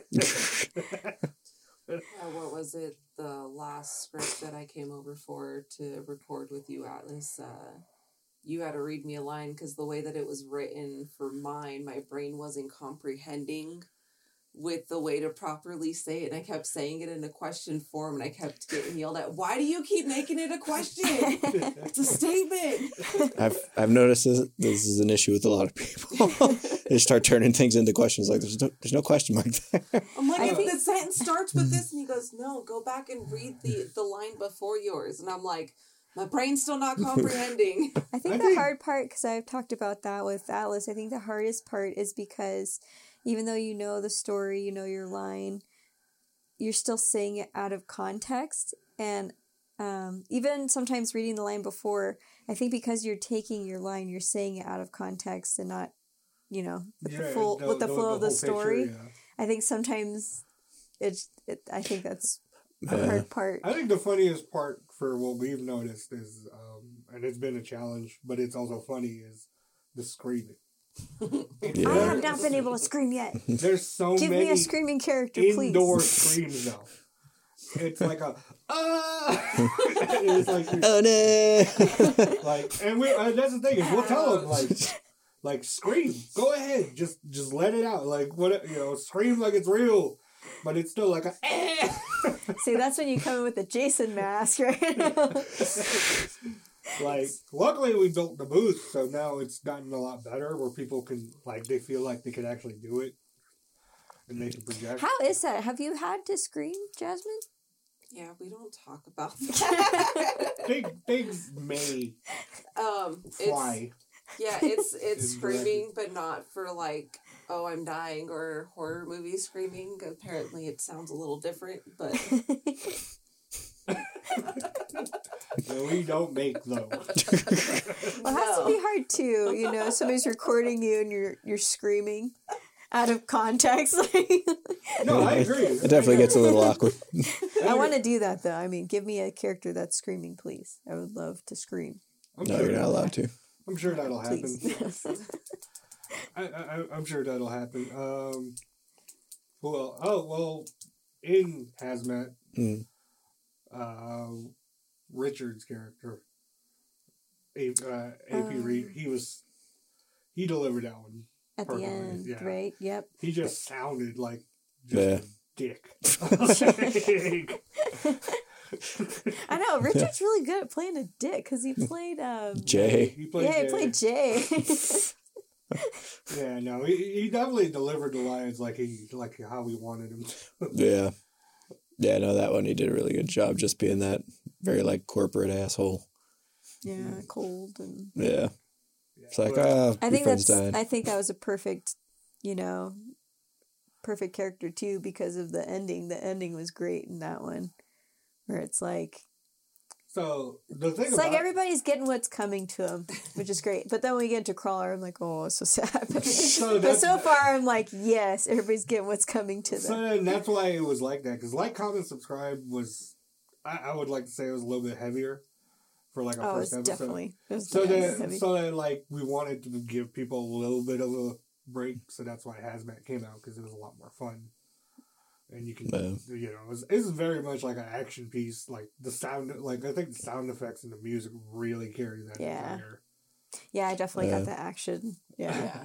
What was it? The last script that I came over for to record with you, Atlas. You had to read me a line because the way that it was written for mine, my brain wasn't comprehending with the way to properly say it. And I kept saying it in a question form, and I kept getting yelled at. Why do you keep making it a question? It's a statement. I've noticed this is an issue with a lot of people. They start turning things into questions like there's no question mark there. I'm like, the sentence starts with this, and he goes, no, go back and read the line before yours. And I'm like, my brain's still not comprehending. I think the hard part, because I've talked about that with Atlas, I think the hardest part is because even though you know the story, you know your line, you're still saying it out of context. And even sometimes reading the line before, I think because you're taking your line, you're saying it out of context and not, with the flow of the story. Picture, yeah. I think sometimes I think that's a hard part. I think the funniest part for what we've noticed is, and it's been a challenge, but it's also funny, is the screaming. I have not been able to scream yet. There's so Give many me a screaming character, please. Indoor screams though. It's like a it's like, oh no! and that's the thing is we'll tell them like scream, go ahead, just let it out, like what scream like it's real, but it's still like a. See, that's when you come in with the Jason mask, right? Like, luckily we built the booth, so now it's gotten a lot better where people can, they feel like they can actually do it and they can project. How is that? Have you had to scream, Jasmine? Yeah, we don't talk about that. Things may fly. It's screaming, but not for oh, I'm dying or horror movie screaming. Apparently it sounds a little different, but... No, we don't make those. Well, it has to be hard too. Somebody's recording you and you're screaming out of context. No, I agree. It definitely gets a little awkward. I want to do that though. I mean, give me a character that's screaming, please. I would love to scream. You're not allowed to. I'm sure that'll happen. I'm sure that'll happen. In Hazmat. Richard's character, AP Reed, he delivered that one at perfectly. The end, right? Yep. He just sounded like a dick. I know Richard's really good at playing a dick because he played Jay. He played Jay. Yeah, no, he definitely delivered the lines like how we wanted him to. Yeah. Yeah, no, that one he did a really good job just being that very corporate asshole. Yeah, cold and yeah. It's like I think that was a perfect, perfect character too because of the ending. The ending was great in that one, where it's like. So the thing it's everybody's getting what's coming to them, which is great. But then when we get into Crawler, I'm like, oh, it's so sad. But so far, I'm like, yes, everybody's getting what's coming to them. So then that's why it was like that. Because comment, subscribe was, I would like to say it was a little bit heavier for a first episode. Definitely. Heavy. So then we wanted to give people a little bit of a break. So that's why Hazmat came out because it was a lot more fun. And you can, it's very much like an action piece. Like the sound, I think the sound effects and the music really carry that. Entire. Yeah, I definitely got the action. Yeah.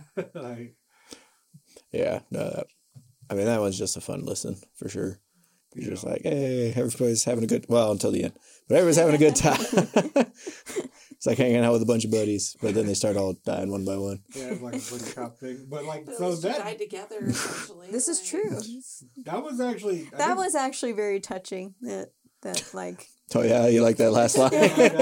No, that one's just a fun listen for sure. You're just like, hey, everybody's having a good, until the end, but everybody's having a good time. It's like hanging out with a bunch of buddies, but then they start all dying one by one. Yeah, it's like a buddy cop thing. But like, But at so least you that died together. Essentially, This is true. that was actually That was actually very touching. That like Oh yeah, you like that last line?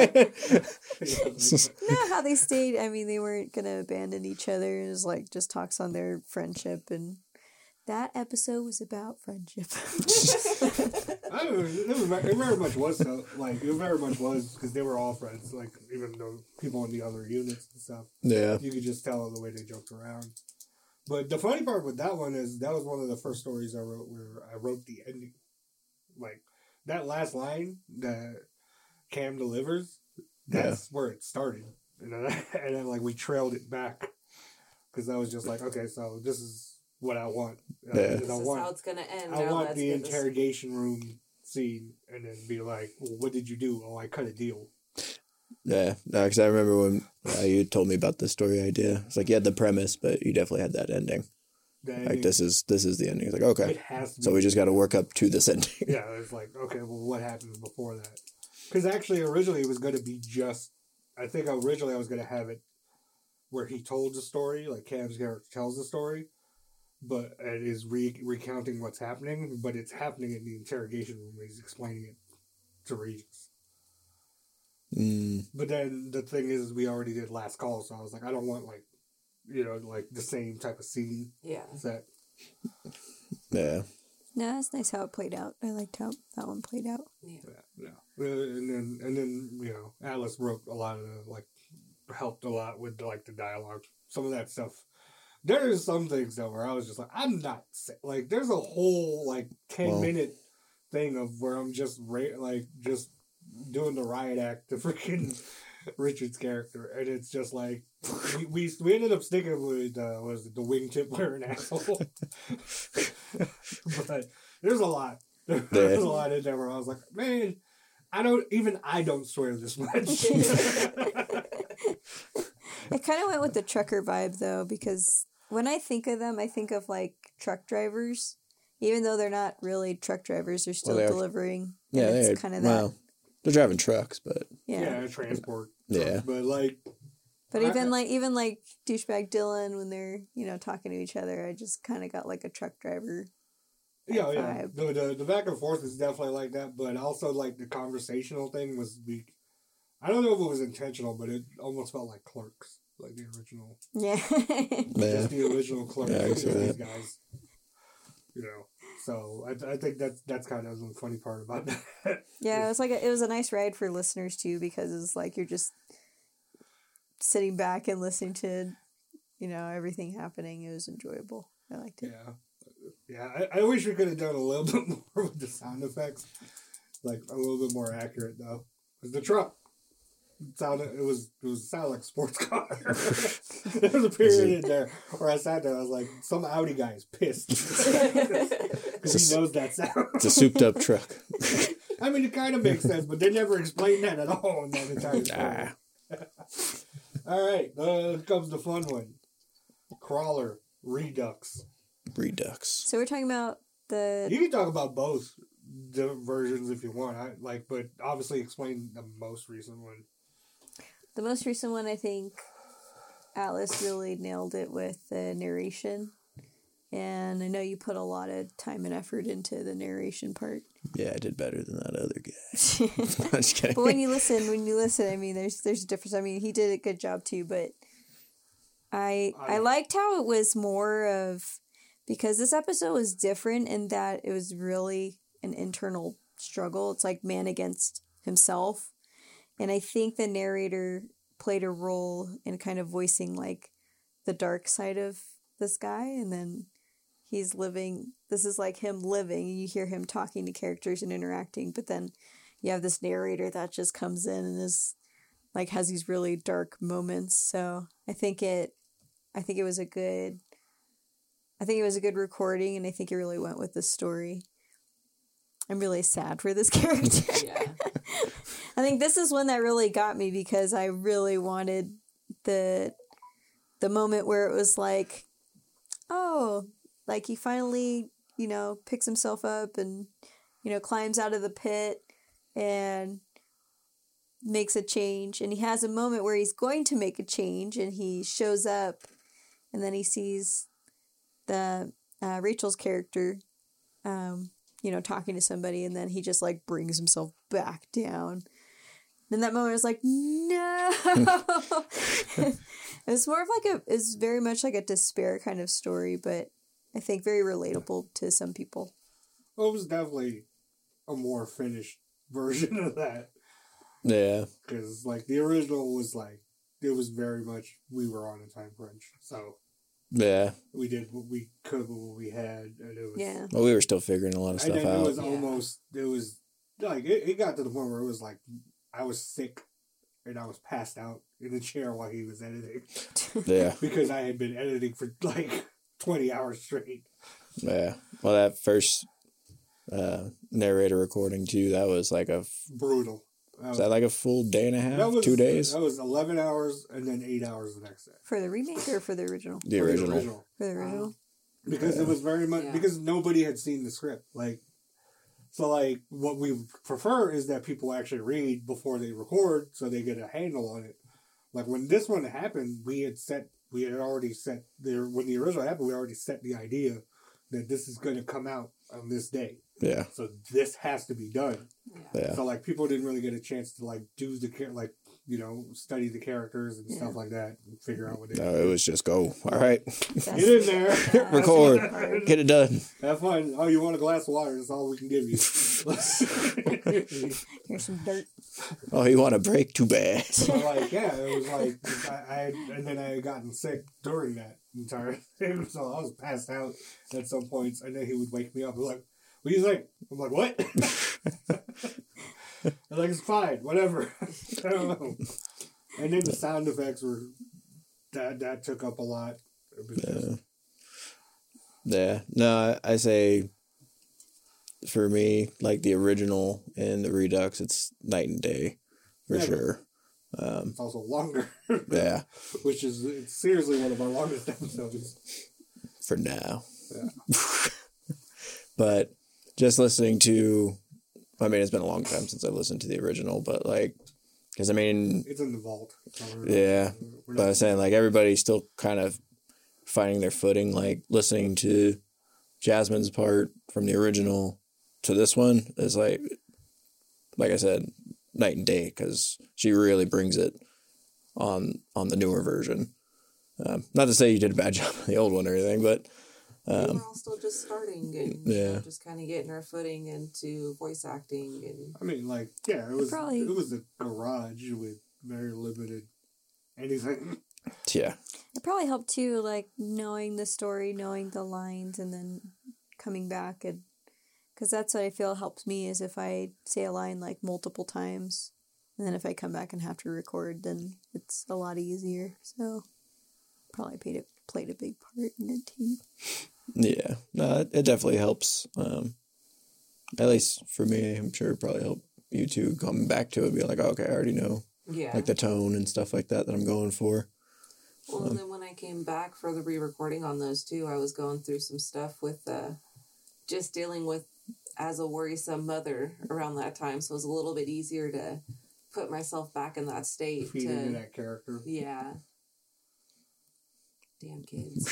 how they stayed. I mean, they weren't gonna abandon each other. It was like just talks on their friendship, and that episode was about friendship. I don't know, it very much was so. Like it very much was because they were all friends. Like even though people in the other units and stuff, Yeah. you could just tell the way they joked around. But the funny part with that one is that was one of the first stories I wrote where I wrote the ending. Like that last line that Cam delivers, that's where it started, and then like we trailed it back because I was just like, okay, so this is what I want. Yeah. This is how it's gonna end. I Now want let's the get this- interrogation room scene, and then be like, well, "What did you do?" Oh, I cut a deal. Yeah, no, because I remember when you told me about the story idea. It's like you had the premise, but you definitely had that ending. Like this is the ending. It's like okay, It has to so be. we just got to work up to this ending. Yeah, it's like okay, well, what happens before that? Because actually, originally it was going to be just. I think originally I was going to have it where he told the story, like Cam's character tells the story, but it is recounting what's happening. But it's happening in the interrogation room. He's explaining it to Regis. Mm, But then the thing is, we already did Last Call, so I was like, I don't want like, like the same type of scene Yeah. set. yeah, No, it's nice how it played out. I liked how that one played out. Yeah. And then Atlas wrote a lot of helped a lot with like the dialogue, some of that stuff. There's some things though where I was just like, I'm not like. There's a whole like 10-minute thing of where I'm just just doing the riot act to freaking Richard's character, and it's just like we ended up sticking with was it the wingtip wearing asshole, but there's a lot. There's a lot in there where I was like, man, I don't swear this much. It kind of went with the trucker vibe though, because when I think of them, I think of like truck drivers, even though they're not really truck drivers. They're still Well, they are. delivering. yeah. and They're it's kind of that. well, they're driving trucks, but Yeah. Transport. Yeah. But like, But even like douchebag Dylan when they're talking to each other, I just kind of got like a truck driver. yeah, vibe. the back and forth is definitely like that, but also like the conversational thing was weak. I don't know if it was intentional, but it almost felt like Clerks, like the original. Yeah. yeah, Just the original Clerks. Yeah, I can with see these that. guys. So I think that's kind of the funny part about that. Yeah, it was a nice ride for listeners too, because it's like you're just sitting back and listening to everything happening. It was enjoyable. I liked it. Yeah. I wish we could have done a little bit more with the sound effects, like a little bit more accurate though. Because the truck sounded like a sports car. There was a period in there where I sat there. I was like, some Audi guy is pissed because he knows that sound. it's a souped up truck. I mean, it kind of makes sense, but they never explained that at all in that entire story. All right, here comes the fun one. Crawler Redux. Redux. So we're talking about the You can talk about both the versions if you want. But obviously explain the most recent one. The most recent one, I think Atlas really nailed it with the narration. And I know you put a lot of time and effort into the narration part. Yeah, I did better than that other guy. I'm just kidding. But when you listen, I mean, there's a difference. I mean, he did a good job too, but I liked how it was more of, because this episode was different in that it was really an internal struggle. It's like man against himself. And I think the narrator played a role in kind of voicing like the dark side of this guy. And then he's living, this is like him living. You hear him talking to characters and interacting, but then you have this narrator that just comes in and is like, has these really dark moments. So I think it was a good recording, and I think it really went with the story. I'm really sad for this character. Yeah. I think this is one that really got me because I really wanted the moment where it was like, oh, like he finally, picks himself up and, climbs out of the pit, and makes a change, and he has a moment where he's going to make a change, and he shows up, and then he sees the Rachel's character, talking to somebody, and then he just like brings himself back down. And that moment was like, no. It's more of like it's very much like a despair kind of story, but I think very relatable to some people. Well, it was definitely a more finished version of that. Yeah. Because, like, the original was, like, it was very much, we were on a time crunch. So, yeah. We did what we could with what we had. And it was, yeah. Well, we were still figuring a lot of stuff out. It was almost, it was, like, it got to the point where it was, like, I was sick and I was passed out in the chair while he was editing. Yeah. Because I had been editing for, like, 20 hours straight. Yeah. Well, that first narrator recording, too, that was like brutal. Was that like a full day and a half? 2 days? That was 11 hours and then 8 hours the next day. For the remake or for the original? The original. For the original. Because it was very much... Because nobody had seen the script. Like... So, like, what we prefer is that people actually read before they record so they get a handle on it. Like, when this one happened, when the original happened, we already set the idea that this is going to come out on this day. Yeah. So, this has to be done. Yeah. So, like, people didn't really get a chance to, like, study the characters and stuff like that and figure out what they No, it was just go. All right. Get in there. Record. Get it done. Have fun. Oh, you want a glass of water? That's all we can give you. Here's some dirt. Oh, you want a break? Too bad. So, like, yeah, it was like, I had gotten sick during that entire thing. So I was passed out at some points, and then he would wake me up and be like, what do you think? I'm like, what? I'm like, it's fine, whatever. I don't know. And then the sound effects were, that took up a lot. Yeah. No, I say, for me, like the original and the Redux, it's night and day, for sure. It's also longer. Yeah. Which is, it's seriously one of our longest episodes. For now. Yeah. But just listening to... I mean, it's been a long time since I listened to the original, but like, because I mean, it's in the vault. But I'm saying like everybody's still kind of finding their footing. Like listening to Jasmine's part from the original to this one is like I said, night and day because she really brings it on the newer version. Not to say you did a bad job on the old one or anything, but. We were all still just starting and just kind of getting our footing into voice acting and. I mean, like, yeah, it was a garage with very limited anything. Yeah. It probably helped too, like knowing the story, knowing the lines, and then coming back and because that's what I feel helps me is if I say a line like multiple times, and then if I come back and have to record, then it's a lot easier. So probably played a big part in it too. Yeah, no, it definitely helps. At least for me, I'm sure it probably helped you two coming back to it, be like, oh, okay, I already know, like the tone and stuff like that I'm going for. Well, and then when I came back for the re-recording on those too, I was going through some stuff with just dealing with as a worrisome mother around that time, so it was a little bit easier to put myself back in that state. Feed into that character. Yeah. Damn kids.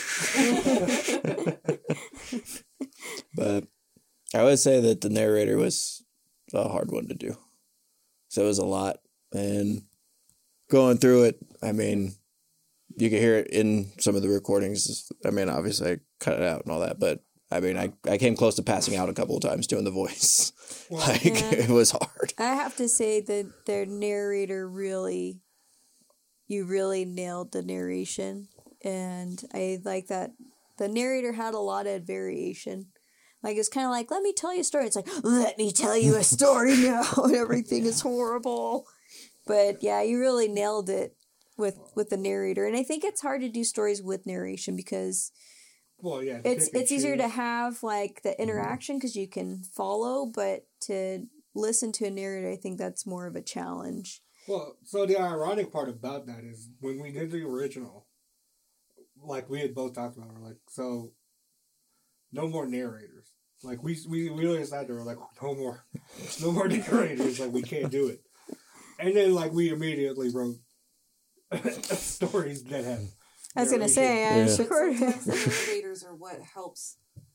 But I would say that the narrator was a hard one to do. So it was a lot. And going through it, I mean, you can hear it in some of the recordings. I mean, obviously I cut it out and all that, but I mean, I came close to passing out a couple of times doing the voice. Well, it was hard. I have to say that their narrator you really nailed the narration. And I like that the narrator had a lot of variation. Like, it's kind of like, let me tell you a story. It's like, let me tell you a story now. Everything is horrible. But, yeah, you really nailed it with the narrator. And I think it's hard to do stories with narration because it's easier to have, like, the interaction because you can follow. But to listen to a narrator, I think that's more of a challenge. Well, so the ironic part about that is when we did the original, like we had both talked about, we're like, so no more narrators. Like we really decided, we're like, no more narrators. Like we can't do it. And then, like, we immediately wrote stories that have. I was gonna say, Yeah. Sometimes the narrators are what helps,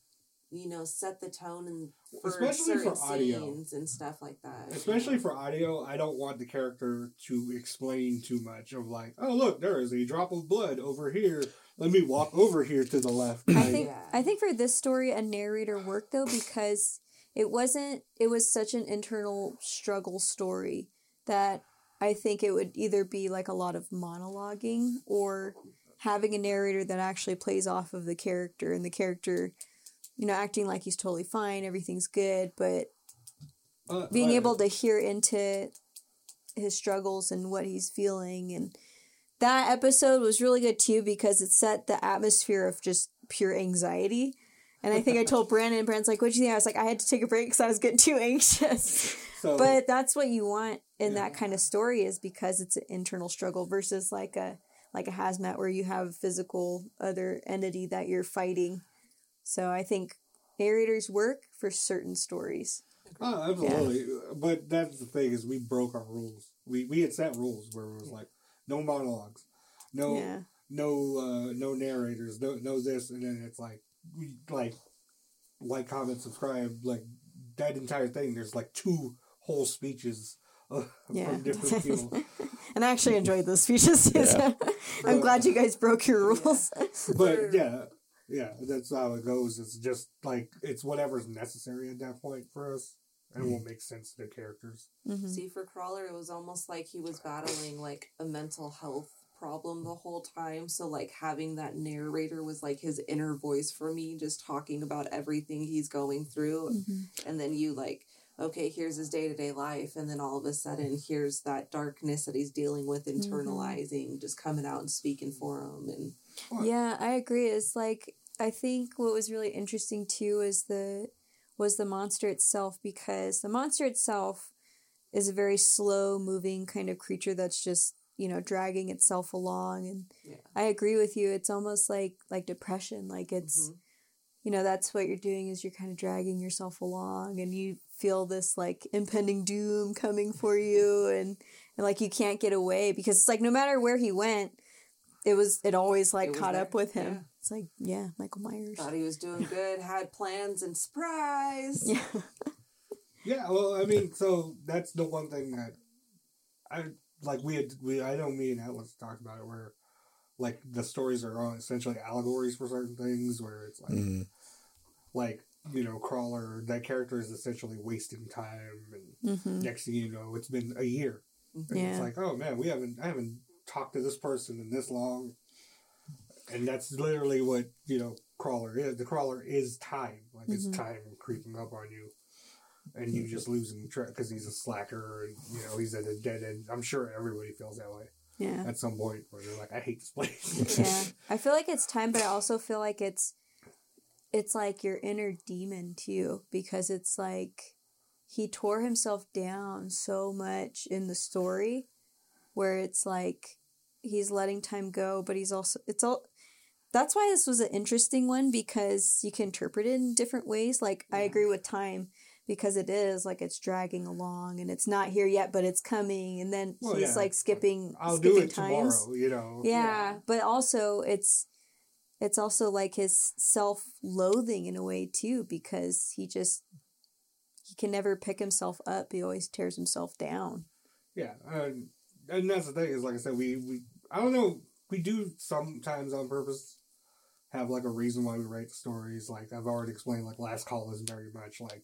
set the tone and for Especially certain for audio. scenes and stuff like that. Especially for audio, I don't want the character to explain too much of like, oh look, there is a drop of blood over here. Let me walk over here to the left. I think for this story, a narrator worked though because it was such an internal struggle story that I think it would either be like a lot of monologuing or having a narrator that actually plays off of the character and the character, acting like he's totally fine, everything's good, but being able to hear into his struggles and what he's feeling. And that episode was really good too because it set the atmosphere of just pure anxiety. And I think I told Brandon's like, what'd you think? I was like, I had to take a break because I was getting too anxious. But that's what you want in that kind of story is because it's an internal struggle versus like a hazmat where you have a physical other entity that you're fighting. So I think narrators work for certain stories. Oh, absolutely. Yeah. But that's the thing is we broke our rules. We had set rules where it was like no monologues, no narrators, no this, and then it's like comment, subscribe, like that entire thing. There's like 2 whole speeches from different people. And I actually enjoyed those speeches too. So I'm glad you guys broke your rules. But yeah, that's how it goes. It's just like it's whatever's necessary at that point for us, and it will make sense to the characters. Mm-hmm. See, for Crawler, it was almost like he was battling like a mental health problem the whole time. So like having that narrator was like his inner voice for me, just talking about everything he's going through, and then you like. Okay, here's his day-to-day life, and then all of a sudden, here's that darkness that he's dealing with, internalizing, just coming out and speaking for him. And yeah, I agree. It's like I think what was really interesting too is was the monster itself, because the monster itself is a very slow-moving kind of creature that's just dragging itself along, and I agree with you. It's almost like depression, like it's. That's what you're doing is you're kind of dragging yourself along and you feel this like impending doom coming for you and like you can't get away because it's like no matter where he went, it always like caught up with him. Yeah. It's like, Michael Myers. Thought he was doing good, had plans and surprise. Yeah. Yeah, well, I mean, so that's the one thing that I know me and Atlas talked about it where like the stories are essentially allegories for certain things where it's like Crawler, that character is essentially wasting time and next thing you know it's been a year and it's like, oh man, I haven't talked to this person in this long, and that's literally what Crawler is. The Crawler is time, like it's time creeping up on you and you just losing track because he's a slacker and he's at a dead end. I'm sure everybody feels that way. Yeah. At some point where they're like, I hate this place. Yeah. I feel like it's time, but I also feel like it's like your inner demon too, because it's like he tore himself down so much in the story where it's like he's letting time go, but he's also that's why this was an interesting one because you can interpret it in different ways. Like I agree with time. Because it is like it's dragging along and it's not here yet, but it's coming. And then he's like skipping. I'll skipping do it times. tomorrow. Yeah, but also it's also like his self-loathing in a way too, because he can never pick himself up. He always tears himself down. Yeah, and that's the thing is like I said, we I don't know, we do sometimes on purpose have like a reason why we write the stories. Like I've already explained, like Last Call is very much like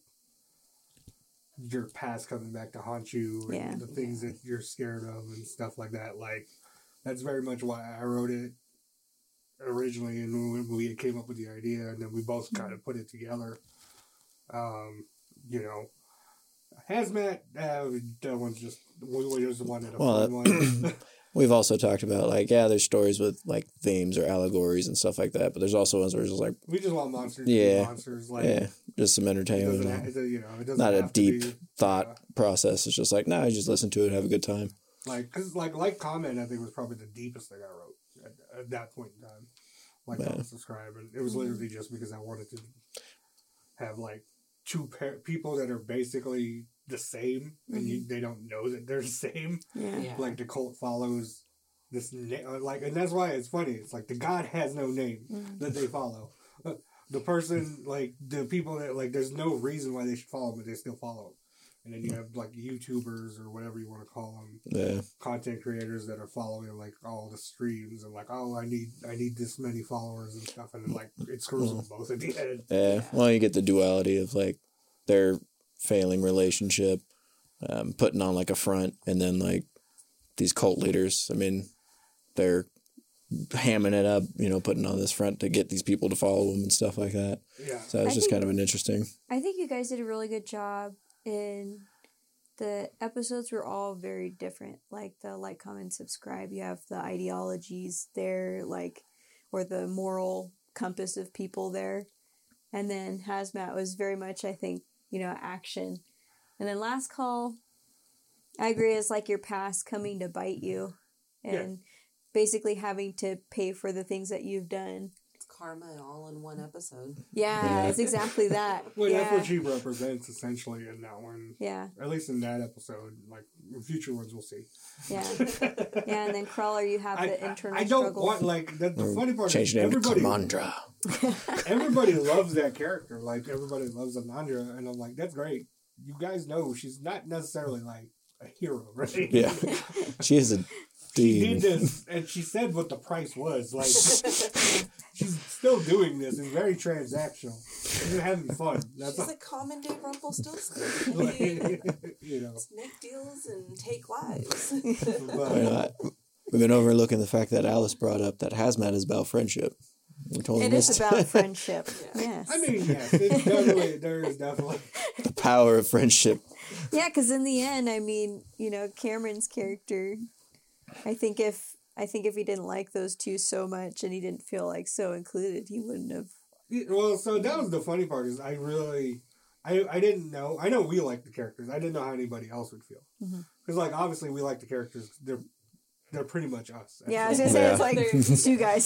your past coming back to haunt you and the things that you're scared of and stuff like that. Like that's very much why I wrote it originally, and when we came up with the idea and then we both kind of put it together. Hazmat, that one's just we just wanted a fun one. We've also talked about like there's stories with like themes or allegories and stuff like that, but there's also ones where it's just like we just want monsters to be monsters, like just some entertainment. It doesn't not a have deep to be, thought process. It's just like you just listen to it, have a good time. Like because like comment I think was probably the deepest thing I wrote at that point in time. Like comment, subscribe, and it was literally just because I wanted to have like two people that are basically the same, and they don't know that they're the same. Yeah. Like the cult follows this and that's why it's funny. It's like the god has no name that they follow. The person, like the people that like, there's no reason why they should follow him, but they still follow him. And then you have like YouTubers or whatever you want to call them, content creators that are following like all the streams and like, oh, I need this many followers and stuff, and like it screws them both at the end. Yeah, well, you get the duality of like their failing relationship, putting on like a front, and then like these cult leaders. I mean, they're hamming it up, putting on this front to get these people to follow them and stuff like that. Yeah. So it's just kind of an interesting. I think you guys did a really good job. And the episodes were all very different. Like the like, comment, subscribe. You have the ideologies there, like, or the moral compass of people there. And then Hazmat was very much, I think, action. And then Last Call, I agree, is like your past coming to bite you. And basically having to pay for the things that you've done. Karma all in one episode. Yeah, it's exactly that. Well, that's what she represents essentially in that one. Yeah. At least in that episode. Like, in future ones, we'll see. Yeah. Yeah, and then Crawler, you have the internal I don't struggle. want, like, the funny part Change is name to everybody... Kamandra. Everybody loves that character. Like, everybody loves Anandra, and I'm like, that's great. You guys know she's not necessarily, like, a hero, right? Yeah. She is a... She did this, and she said what the price was. Like, she's still doing this. It's very transactional. She's having fun. That's She's a common day Rumpelstiltskin. Make deals and take lives. But, we've been overlooking the fact that Alice brought up that Hazmat is about friendship. It is about friendship. Yes. I mean, yes, it's definitely, there is definitely the power of friendship. Yeah, because in the end, I mean, Cameron's character, I think if he didn't like those two so much and he didn't feel like so included, he wouldn't have. Well, so that was the funny part is I didn't know. I know we like the characters. I didn't know how anybody else would feel. Because, like, obviously we like the characters. They're pretty much us. Yeah, I was going to say, it's like it's you guys.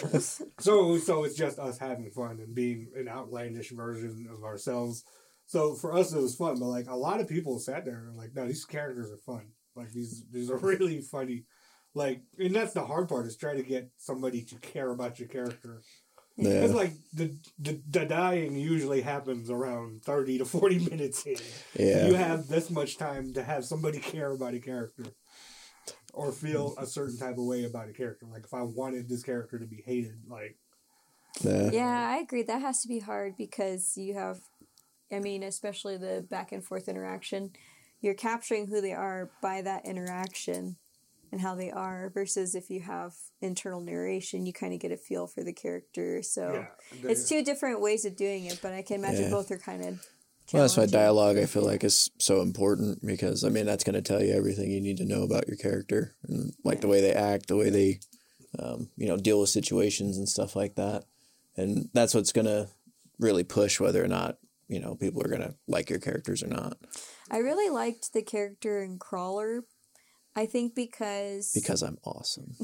So it's just us having fun and being an outlandish version of ourselves. So for us, it was fun. But, like, a lot of people sat there and were like, no, these characters are fun. Like, these are really funny. Like, and that's the hard part is trying to get somebody to care about your character. Yeah. Because, like, the dying usually happens around 30 to 40 minutes in. Yeah. You have this much time to have somebody care about a character. Or feel a certain type of way about a character. Like, if I wanted this character to be hated, like... Yeah, I agree. That has to be hard because you have, especially the back and forth interaction. You're capturing who they are by that interaction and how they are versus if you have internal narration, you kind of get a feel for the character. So it's two different ways of doing it, but I can imagine both are kind of well, that's why dialogue, I feel like, is so important because, that's going to tell you everything you need to know about your character and, like, the way they act, the way they, deal with situations and stuff like that. And that's what's going to really push whether or not, people are going to like your characters or not. I really liked the character in Crawler. I think because I'm awesome.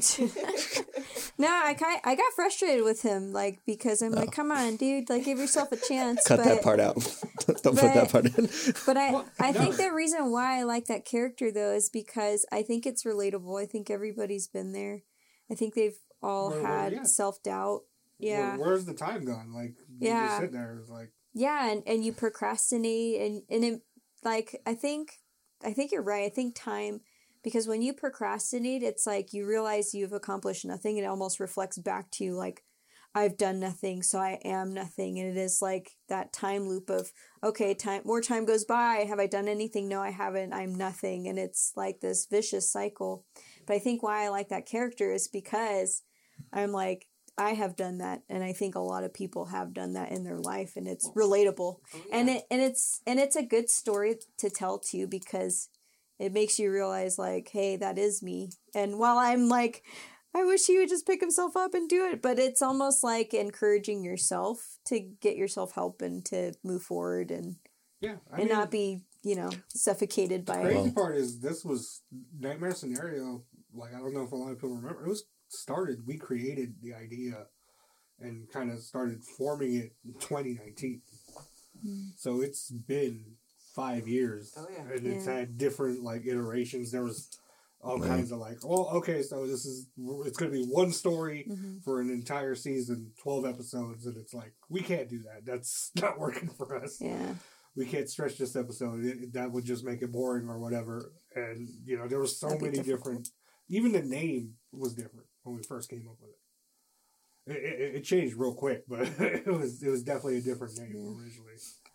No, I got frustrated with him, like, because I'm like, come on, dude, like, give yourself a chance. Cut that part out. Don't put that part in. But I think the reason why I like that character, though, is because I think it's relatable. I think everybody's been there. I think they've all had self-doubt. Yeah. Where's the time gone? Like, you just sit there, it's like... Yeah, and you procrastinate, and it, like, I think you're right. I think time... Because when you procrastinate, it's like you realize you've accomplished nothing. And it almost reflects back to you like, I've done nothing, so I am nothing. And it is like that time loop of, okay, more time goes by. Have I done anything? No, I haven't. I'm nothing. And it's like this vicious cycle. But I think why I like that character is because I'm like, I have done that. And I think a lot of people have done that in their life. And it's relatable. And it's a good story to tell too, because it makes you realize, like, hey, that is me. And while I'm like, I wish he would just pick himself up and do it. But it's almost like encouraging yourself to get yourself help and to move forward and not be, suffocated by it. The crazy part is this was Nightmare Scenario. Like, I don't know if a lot of people remember. We created the idea and kind of started forming it in 2019. So it's been 5 years. Oh, yeah. And it's had different like iterations. There was all kinds of like, well, okay, so it's going to be one story for an entire season, 12 episodes, and it's like, we can't do that. That's not working for us. Yeah. We can't stretch this episode. That would just make it boring or whatever. And, you know, there was so many different, even the name was different when we first came up with it. It changed real quick, but it was definitely a different name originally.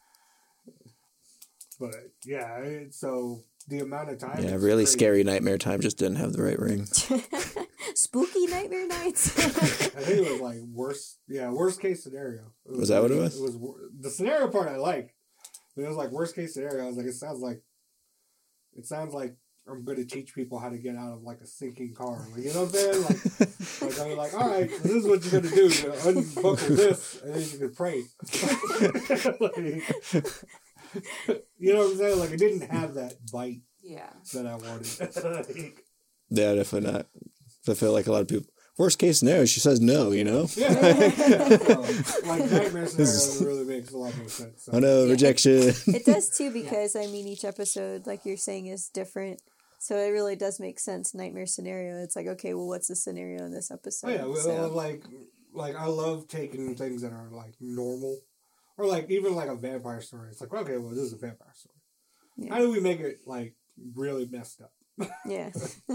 But yeah, so the amount of time. Yeah, really crazy. Scary Nightmare Time just didn't have the right ring. Spooky Nightmare Nights. I think it was like worst case scenario. Was that what it was? It was the scenario part I liked, but it was like worst case scenario. I was like, it sounds like I'm going to teach people how to get out of like a sinking car. Like, you know what I'm saying? Like I'm like, all right, so this is what you're going to do. You're going to unbuckle this, and then you can pray. You know what I'm saying? Like, it didn't have that bite that I wanted. Yeah, definitely not. I feel like a lot of people. Worst case scenario, she says no, you know? Yeah. Like, nightmare scenario really makes a lot more sense. So. Oh no, rejection. It does too, because I mean, each episode, like you're saying, is different. So it really does make sense. Nightmare scenario. It's like, okay, well, what's the scenario in this episode? Oh, yeah, well, like I love taking things that are like normal, or like even like a vampire story. It's like, okay, well, this is a vampire story. Yeah. How do we make it like really messed up? Yeah.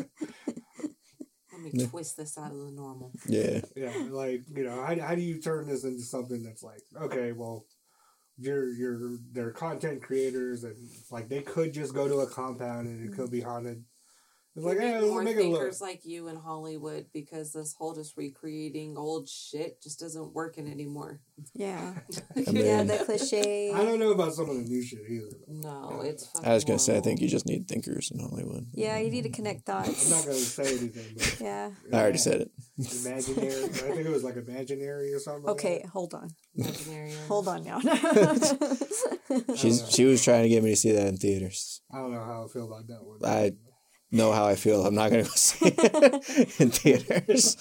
Let me twist this out of the normal. Yeah. Yeah, like, you know, how do you turn this into something that's like, okay, well, they're content creators, and like they could just go to a compound and it could be haunted. It's like, hey, more make it look. thinkers like you in Hollywood, because this whole just recreating old shit just isn't working anymore. Yeah. I mean, yeah, the cliche. I don't know about some of the new shit either. No, it's fucking I was going to say, I horrible. think you just need thinkers in Hollywood. Yeah, you need to connect dots. I'm not going to say anything, but... Yeah. I already said it. Imaginary. I think it was like Imaginary or something. Okay, like hold on. Imaginary. Hold on now. She was trying to get me to see that in theaters. I don't know how I feel about that one. I know how I feel. I'm not going to go see it in theaters.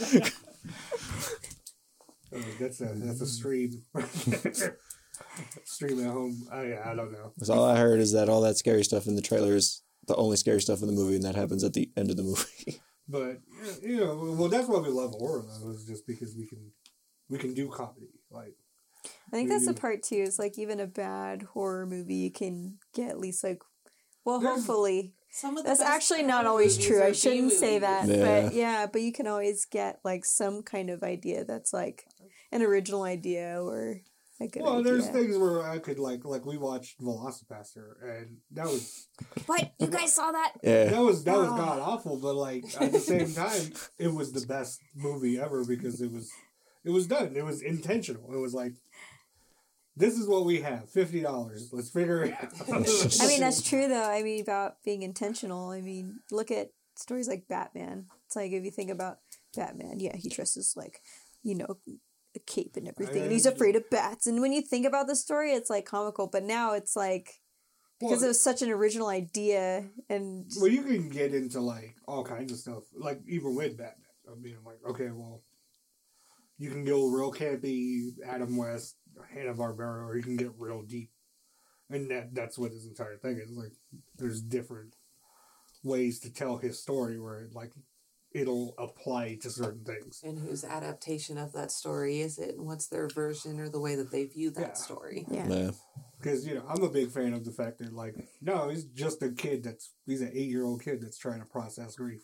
That's a stream. Stream at home. I don't know. Because all I heard is that all that scary stuff in the trailer is the only scary stuff in the movie, and that happens at the end of the movie. But, you know, well, that's why we love horror, though, is just because we can do comedy. Like, I think that's the part, too, is like even a bad horror movie, you can get at least like, well, hopefully. Some of That's actually not always true. I shouldn't say that. Yeah. But you can always get like some kind of idea that's like an original idea or a good idea. There's things where I could like we watched Velocipaster, and that was... What? You guys saw that? Yeah. That was god awful, but like at the same time, it was the best movie ever because it was done. It was intentional. It was like, this is what we have, $50. Let's figure it out. I mean, that's true though. I mean, about being intentional. I mean, look at stories like Batman. It's like, if you think about Batman, yeah, he dresses like, you know, a cape and everything, and he's afraid of bats. And when you think about the story, it's like comical, but now it's like, because it was such an original idea. And well, you can get into like all kinds of stuff, like even with Batman. I mean, like, okay, well, you can go real campy, Adam West, Hanna-Barbera, or you can get real deep. And that's what his entire thing is. Like, there's different ways to tell his story where, like, it'll apply to certain things. And whose adaptation of that story is it? And what's their version or the way that they view that story? Yeah. Because, you know, I'm a big fan of the fact that, like, no, he's just a kid he's an 8-year-old kid that's trying to process grief.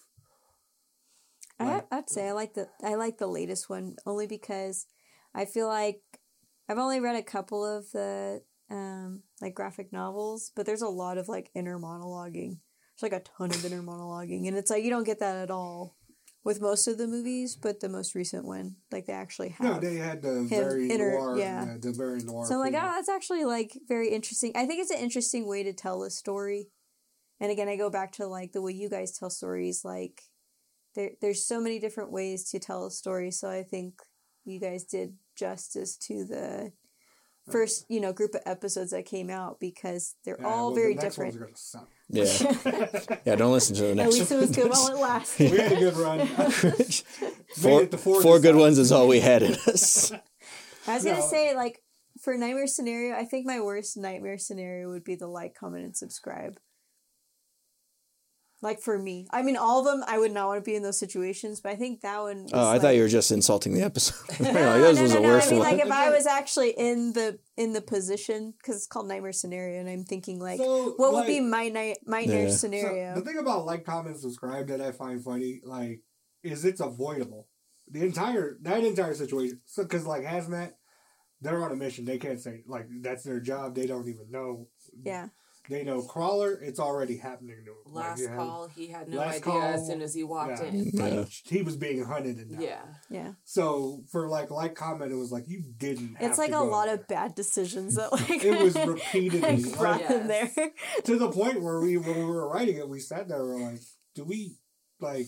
I'd say I like the latest one only because I feel like I've only read a couple of the like graphic novels, but there's a lot of like inner monologuing. There's like a ton of inner monologuing, and it's like you don't get that at all with most of the movies, but the most recent one, like they actually have. No, they had the very noir. Yeah, the very noir. So I'm like, that's actually like very interesting. I think it's an interesting way to tell a story. And again, I go back to like the way you guys tell stories. Like there's so many different ways to tell a story. So I think you guys did justice to the first, group of episodes that came out because they're all very different. Yeah. Yeah, don't listen to the next one. At least it was good while it lasted. We had a good run. Four good ones is all we had in us. I was going to say, like, for nightmare scenario, I think my worst nightmare scenario would be the like, comment, and subscribe. Like for me, I mean, all of them, I would not want to be in those situations, but I think that one. Oh, I thought you were just insulting the episode. No, This was the worst I mean, one. like if I was actually in the position, because it's called nightmare scenario, and I'm thinking like, So, what like- would be my nightmare Yeah. scenario? So the thing about like, comment, subscribe that I find funny, like, is it's avoidable. That entire situation. So, because like Hazmat, they're on a mission. They can't say like that's their job. They don't even know. Yeah. They know Crawler. It's already happening to him. Last Like, call, he had no last idea call, as soon as he walked yeah. in. Yeah. He was being hunted and died. Yeah. So for like comment, it was like you didn't. Have It's like to a go lot there. of bad decisions that like It was repeatedly like, brought Yes. in there. to the point where when we were writing it, we sat there. We're like, do we like?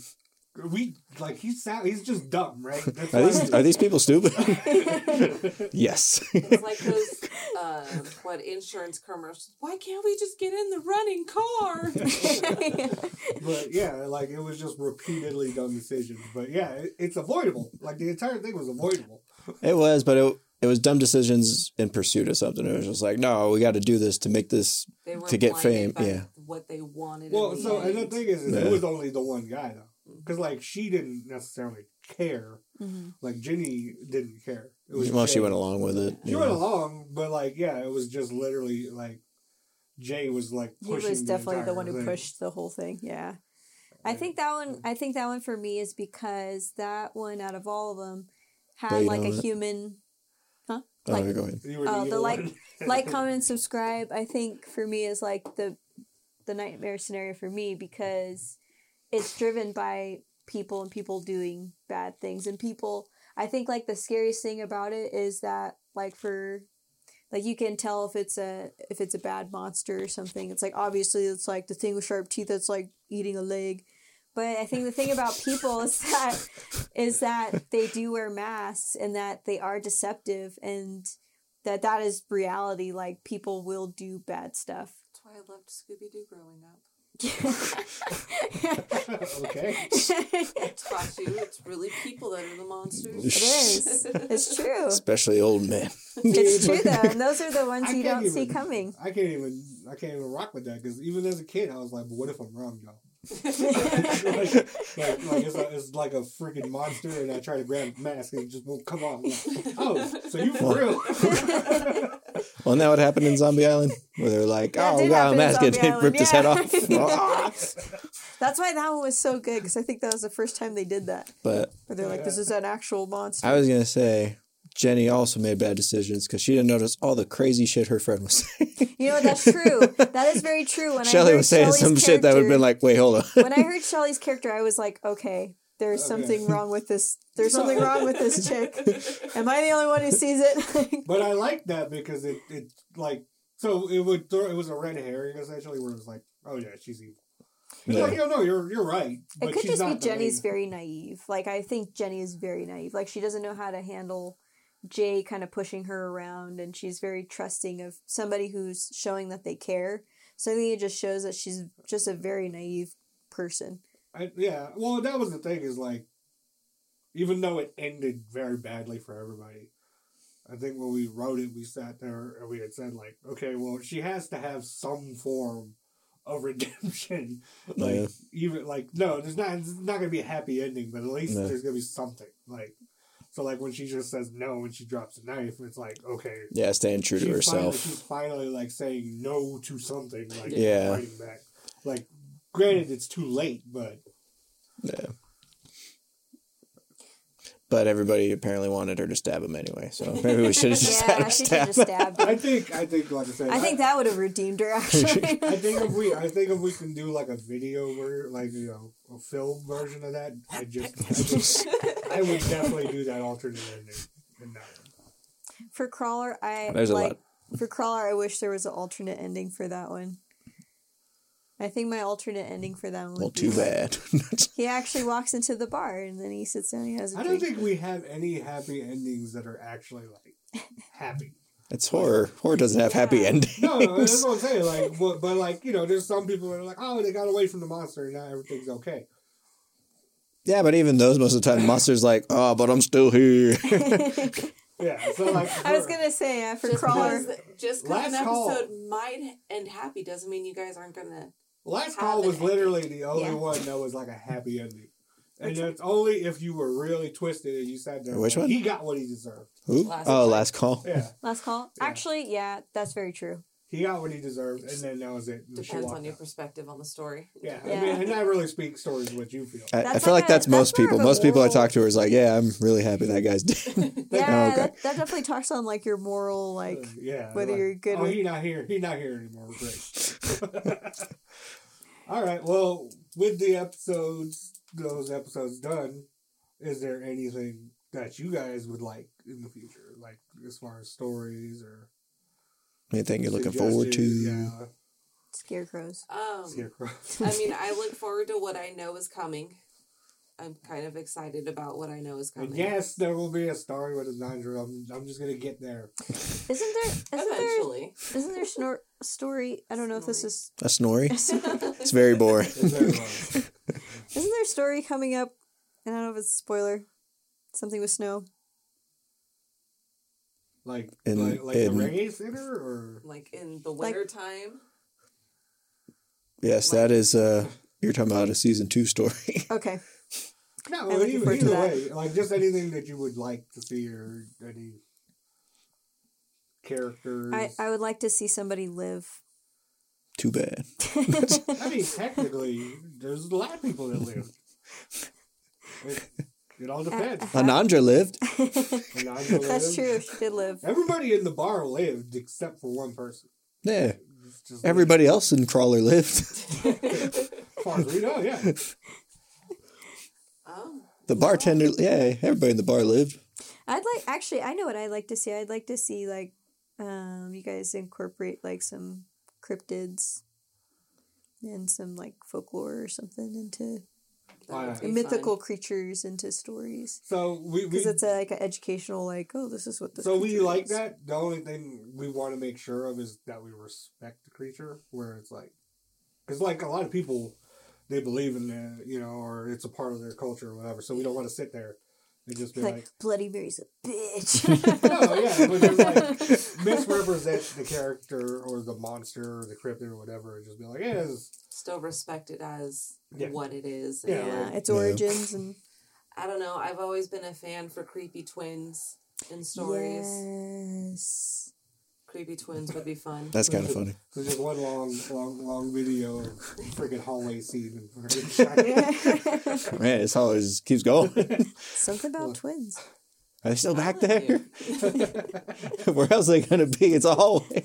He's just dumb, right? That's Are these people stupid? Yes. It's like those insurance commercials. Why can't we just get in the running car? But yeah, like it was just repeatedly dumb decisions. But yeah, it's avoidable. Like the entire thing was avoidable. It was, but it was dumb decisions in pursuit of something. It was just like, no, we got to do this to make this They were to get blinded fame. by Yeah. what they wanted. Well, in the so and the end. thing is Yeah. it was only the one guy though, because like she didn't necessarily care. Mhm. Like Ginny didn't care. It was Well, she Jay. went along with it. She yeah. went along, but like yeah, it was just literally like Jay was like He pushing. was definitely the entire one who thing. pushed the whole thing. Yeah. I think that one for me is because that one out of all of them had Played like a on it. human. Huh? Oh, Like, okay, go ahead. You were Oh, the evil like, one. like, comment, and subscribe. I think for me is like the nightmare scenario for me because it's driven by people and people doing bad things and people. I think like the scariest thing about it is that like you can tell if it's a bad monster or something. It's like obviously it's like the thing with sharp teeth that's like eating a leg. But I think the thing about people is that they do wear masks and that they are deceptive and that is reality. Like people will do bad stuff. That's why I loved Scooby Doo growing up. Okay. It taught you it's really people that are the monsters. It is. It's true. Especially old men. It's true though, and those are the ones I you can't don't see even- coming. I can't even rock with that because even as a kid, I was like, "But what if I'm wrong, though?" It's like a freaking monster, and I try to grab a mask and it just won't come off. Like, oh, so you for real? Well, isn't that what happened in Zombie Island? Where they're like, That oh, did we got a happen in mask and Zombie it Island, ripped his head yeah. off. That's why that one was so good because I think that was the first time they did that. But Where they're like, "This is an actual monster." I was going to say, Jenny also made bad decisions because she didn't notice all the crazy shit her friend was saying. You know what? That's true. That is very true. When Shelley I heard was saying Shelley's some shit that would have been like, wait, hold on. when I heard Shelley's character, I was like, okay, there's something wrong with this. There's something wrong with this chick. Am I the only one who sees it? But I like that because it like so it was a red herring essentially where it was like, oh yeah, she's evil. It's like, no, you're right. But It could she's just be not the Jenny's main- very naive. Like I think Jenny is very naive. Like she doesn't know how to handle Jay kind of pushing her around, and she's very trusting of somebody who's showing that they care. So I think it just shows that she's just a very naive person. Yeah, well, that was the thing is like, even though it ended very badly for everybody, I think when we wrote it, we sat there and we had said like, okay, well, she has to have some form of redemption. Like Yeah. even like no, it's not going to be a happy ending, but at least No. there's going to be something like. So like when she just says no when she drops a knife, it's like okay. Yeah, staying true to herself. She's finally like saying no to something, like Yeah. fighting back. Like, granted, it's too late, but Yeah. But everybody apparently wanted her to stab him anyway, so maybe we should have just had Yeah, her she should stab have him. stabbed her. I think like I said, I think that would have redeemed her actually. I think if we can do like a video where like a film version of that, I would definitely do that alternate ending in that one. For Crawler, There's a lot. For Crawler, I wish there was an alternate ending for that one. I think my alternate ending for that one would Well, be too like, bad. he actually walks into the bar and then he sits down and he has a I don't drink. think we have any happy endings that are actually like happy. It's horror. Horror doesn't have happy Yeah. endings. No, that's what I'm saying. Like, but like there's some people that are like, oh, they got away from the monster and now everything's okay. Yeah, but even those, most of the time, the monster's like, oh, but I'm still here. Yeah, Yeah, so like I was gonna say for Just Crawler. because an Last call. episode might end happy doesn't mean you guys aren't gonna. Last have Call an was literally the only Yeah. one that was like a happy ending. And it's only if you were really twisted and you sat there. Which like, one? He got what he deserved. Who? Last Oh, call. Last Call. Yeah. Last call. Yeah. Actually, yeah, that's very true. He got what he deserved, and then that was it. And she Depends walked on your out. perspective on the story. Yeah, Yeah. I mean, and I really speak stories what you feel. I That's feel like like that's a- most that's more people. of a Most people I moral- talk to is like, yeah, I'm really happy that guy's dead. Yeah, okay. that definitely talks on like your moral, like Yeah, whether like, you're good Oh, with- he's not here. He's not here anymore. Great. All right. Well, with those episodes done, is there anything that you guys would like in the future, like as far as stories or Anything you're looking forward to? suggestions? Yeah, scarecrows. Scarecrow. I mean, I look forward to what I know is coming. I'm kind of excited about what I know is coming. And yes, there will be a story with Anandra. I'm just gonna get there. Eventually. Isn't there story? I don't know if this is. A Snorri? It's very boring. It's very long. Isn't there a story coming up? I don't know if it's a spoiler. Something with snow. Like In- like the in- reggae center or Like in the winter time. Yes, that is. You're talking about a season 2 story. Okay. no, I'm looking forward to either that. way, like just anything that you would like to see or any characters. I would like to see somebody live. Too bad. I mean, technically, there's a lot of people that live. It all depends. Anandra lived. Anandra That's lived. true. She did live. Everybody in the bar lived except for one person. Yeah. Just Everybody else in Crawler lived. as far as we know, yeah. Oh. The bartender, yeah, everybody in the bar lived. I know what I'd like to see. I'd like to see like you guys incorporate like some cryptids and some like folklore or something into That would be mythical fun. creatures into stories. So we Because it's like an educational, like, oh, this is what this. so we creature like is. that. The only thing we want to make sure of is that we respect the creature. Where it's like, because like a lot of people, they believe in it, or it's a part of their culture or whatever. So we don't want to sit there and just be Like, like, Bloody Mary's a bitch. no, yeah, but just like misrepresent the character or the monster or the cryptid or whatever, and just be like, yeah, it's, Still respect it as Yeah. what it is. Yeah, and Yeah, its Yeah. origins and I don't know. I've always been a fan for creepy twins in stories. yes. Creepy twins would be fun. That's kind of funny. so just one long video of freaking hallway scene and freaking Man, this always keeps going. Something about twins. Are they still back I live there? here. Where else are they going to be? It's a hallway.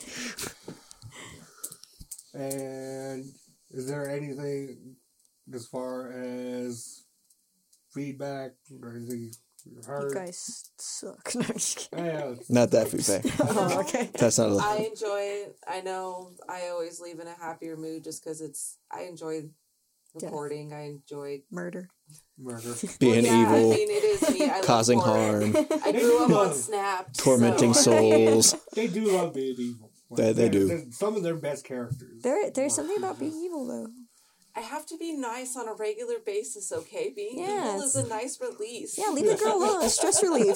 And is there anything as far as feedback or anything you heard? You guys suck. No, I'm just kidding. Yeah, Not that feedback. Oh, okay. That's not I a... enjoy it. I know I always leave in a happier mood just because I enjoy recording. I enjoy Murder. murder. Being yeah, I evil, mean, it is me. I look causing for it. harm, I grew up on Snap. tormenting so- souls. They do love being evil. They do. they're some of their best characters. There's something about being evil though. I have to be nice on a regular basis, okay? Being Yeah, evil is a nice release. Yeah, leave the girl alone. Stress relief.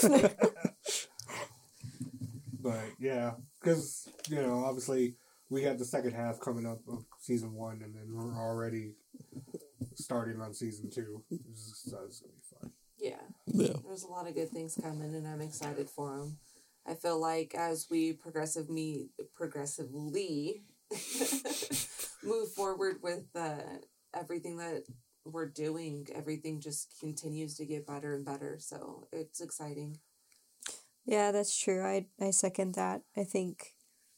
But yeah, because obviously we have the second half coming up of season 1, and then we're already starting on season 2. It's gonna be fun. Yeah. Yeah. There's a lot of good things coming, and I'm excited for them. I feel like as we progressively move forward with everything that we're doing, everything just continues to get better and better. So it's exciting. Yeah, that's true. I second that. I think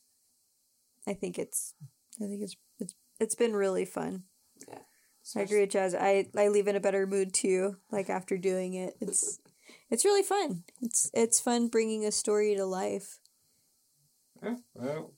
it's been really fun. Yeah. I agree with Jazz. I leave in a better mood too. Like after doing it, it's really fun. It's fun bringing a story to life. Yeah, well,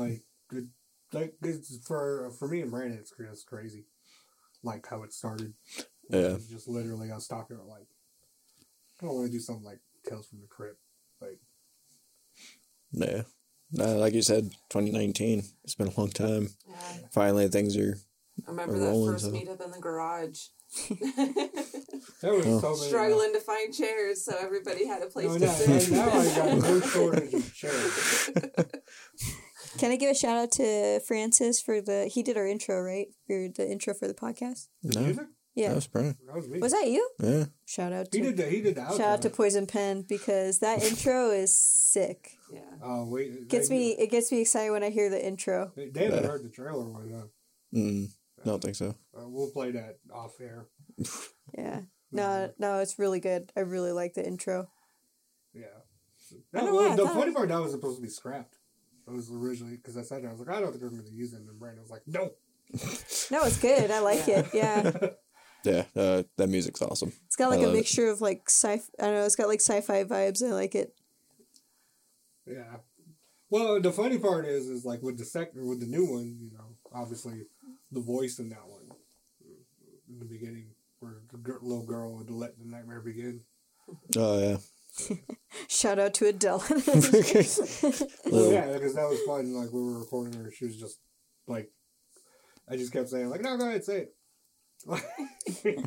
it's for me and Brandon, it's crazy, like how it started. Yeah. It's just literally, I was talking like, I don't want to do something like Tales from the Crypt, like. Yeah. Like you said, 2019. It's been a long time. Yeah. Finally, things are... I remember Or that rolling, first so. meetup in the garage. There was so many. Struggling to find chairs, so everybody had a place to Now sit. I got no shortage of chairs. Can I give a shout out to Francis for he did our intro, right? For the intro for the podcast. No, Music? Yeah. that was Brian. That was me. Was that you? Yeah. Shout out He to did the outro. shout out to Poison Pen because that intro is sick. Yeah. Oh wait, It gets me excited when I hear the intro. They haven't heard the trailer one though. I don't think so. We'll play that off air. Yeah. No, it's really good. I really like the intro. Yeah. I don't know, I The thought- funny part, that was supposed to be scrapped. It was originally, because I said that, I was like, I don't think I'm going to use it. And Brandon was like, no. No, it's good. I like it. Yeah. Yeah, that music's awesome. It's got like I a love it. mixture of like I don't know, it's got like sci-fi vibes. I like it. Yeah. Well, the funny part is like with the new one, you know, obviously the voice in that one in the beginning, where the little girl would let the nightmare begin. Oh yeah. Shout out to Adele. Well, yeah, because that was fun. Like we were recording her, she was just like, I just kept saying like, no, go ahead, say it.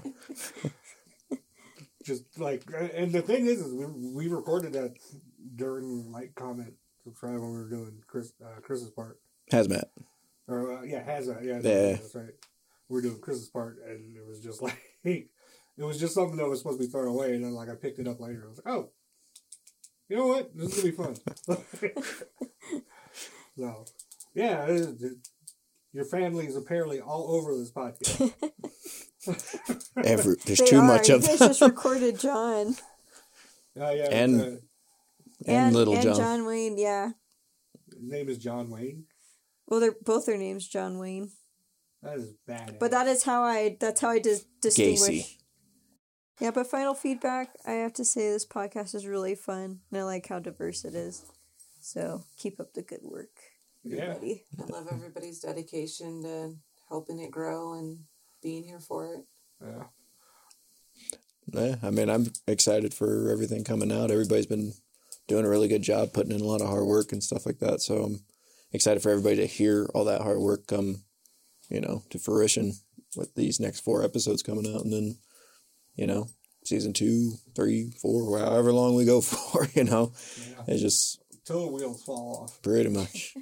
Just like, and the thing is we recorded that during like comment subscribe when we were doing Chris's part. Hazmat. Or Hazmat. Yeah, Yeah. that's right. We were doing Chris's part, and it was just like it was just something that was supposed to be thrown away, and then like I picked it up later. I was like, oh, you know what? This is gonna be fun. So, yeah, your family is apparently all over this podcast. There's They too are. much of You guys just recorded John. Yeah, And- And Little and John. John Wayne, yeah. his name is John Wayne. Well, they're both their names John Wayne. That is bad. But that's how I distinguish. Gacy. Yeah, but final feedback, I have to say this podcast is really fun, and I like how diverse it is. So keep up the good work, everybody. I love everybody's dedication to helping it grow and being here for it. Yeah. Yeah, I mean, I'm excited for everything coming out. Everybody's been doing a really good job, putting in a lot of hard work and stuff like that. So I'm excited for everybody to hear all that hard work come, to fruition with these next 4 episodes coming out. And then, season 2, 3, 4, however long we go for, Yeah. It's just Till the wheels fall off. pretty much.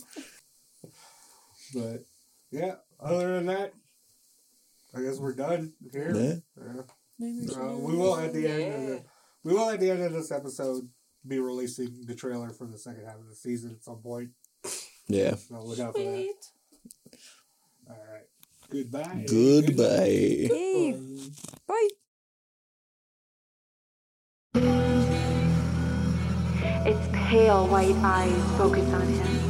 But yeah, other than that, I guess we're done here. Yeah. We will at the end of this episode be releasing the trailer for the second half of the season at some point. Yeah. So look out for that. Sweet. All right. Goodbye. Goodbye. Hey, bye. Its pale white eyes focus on him.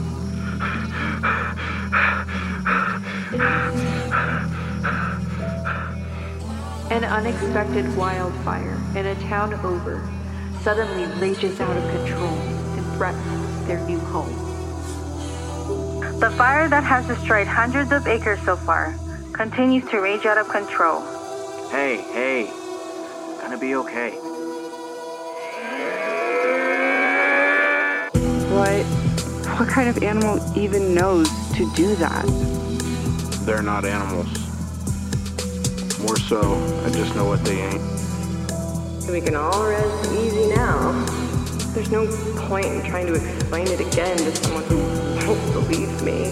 An unexpected wildfire in a town over suddenly rages out of control and threatens their new home. The fire that has destroyed hundreds of acres so far continues to rage out of control. Hey, gonna be okay. What kind of animal even knows to do that? They're not animals. More so, I just know what they ain't. We can all rest easy now. There's no point in trying to explain it again to someone who won't believe me.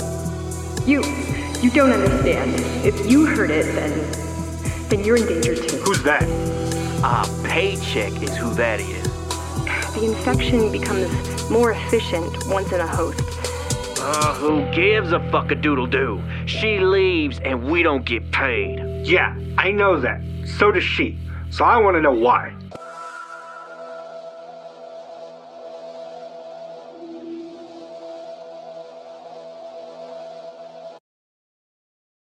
You don't understand. If you heard it, then you're in danger too. Who's that? Paycheck is who that is. The infection becomes more efficient once in a host. Who gives a fuck-a-doodle-doo? She leaves and we don't get paid. Yeah, I know that. So does she. So I want to know why.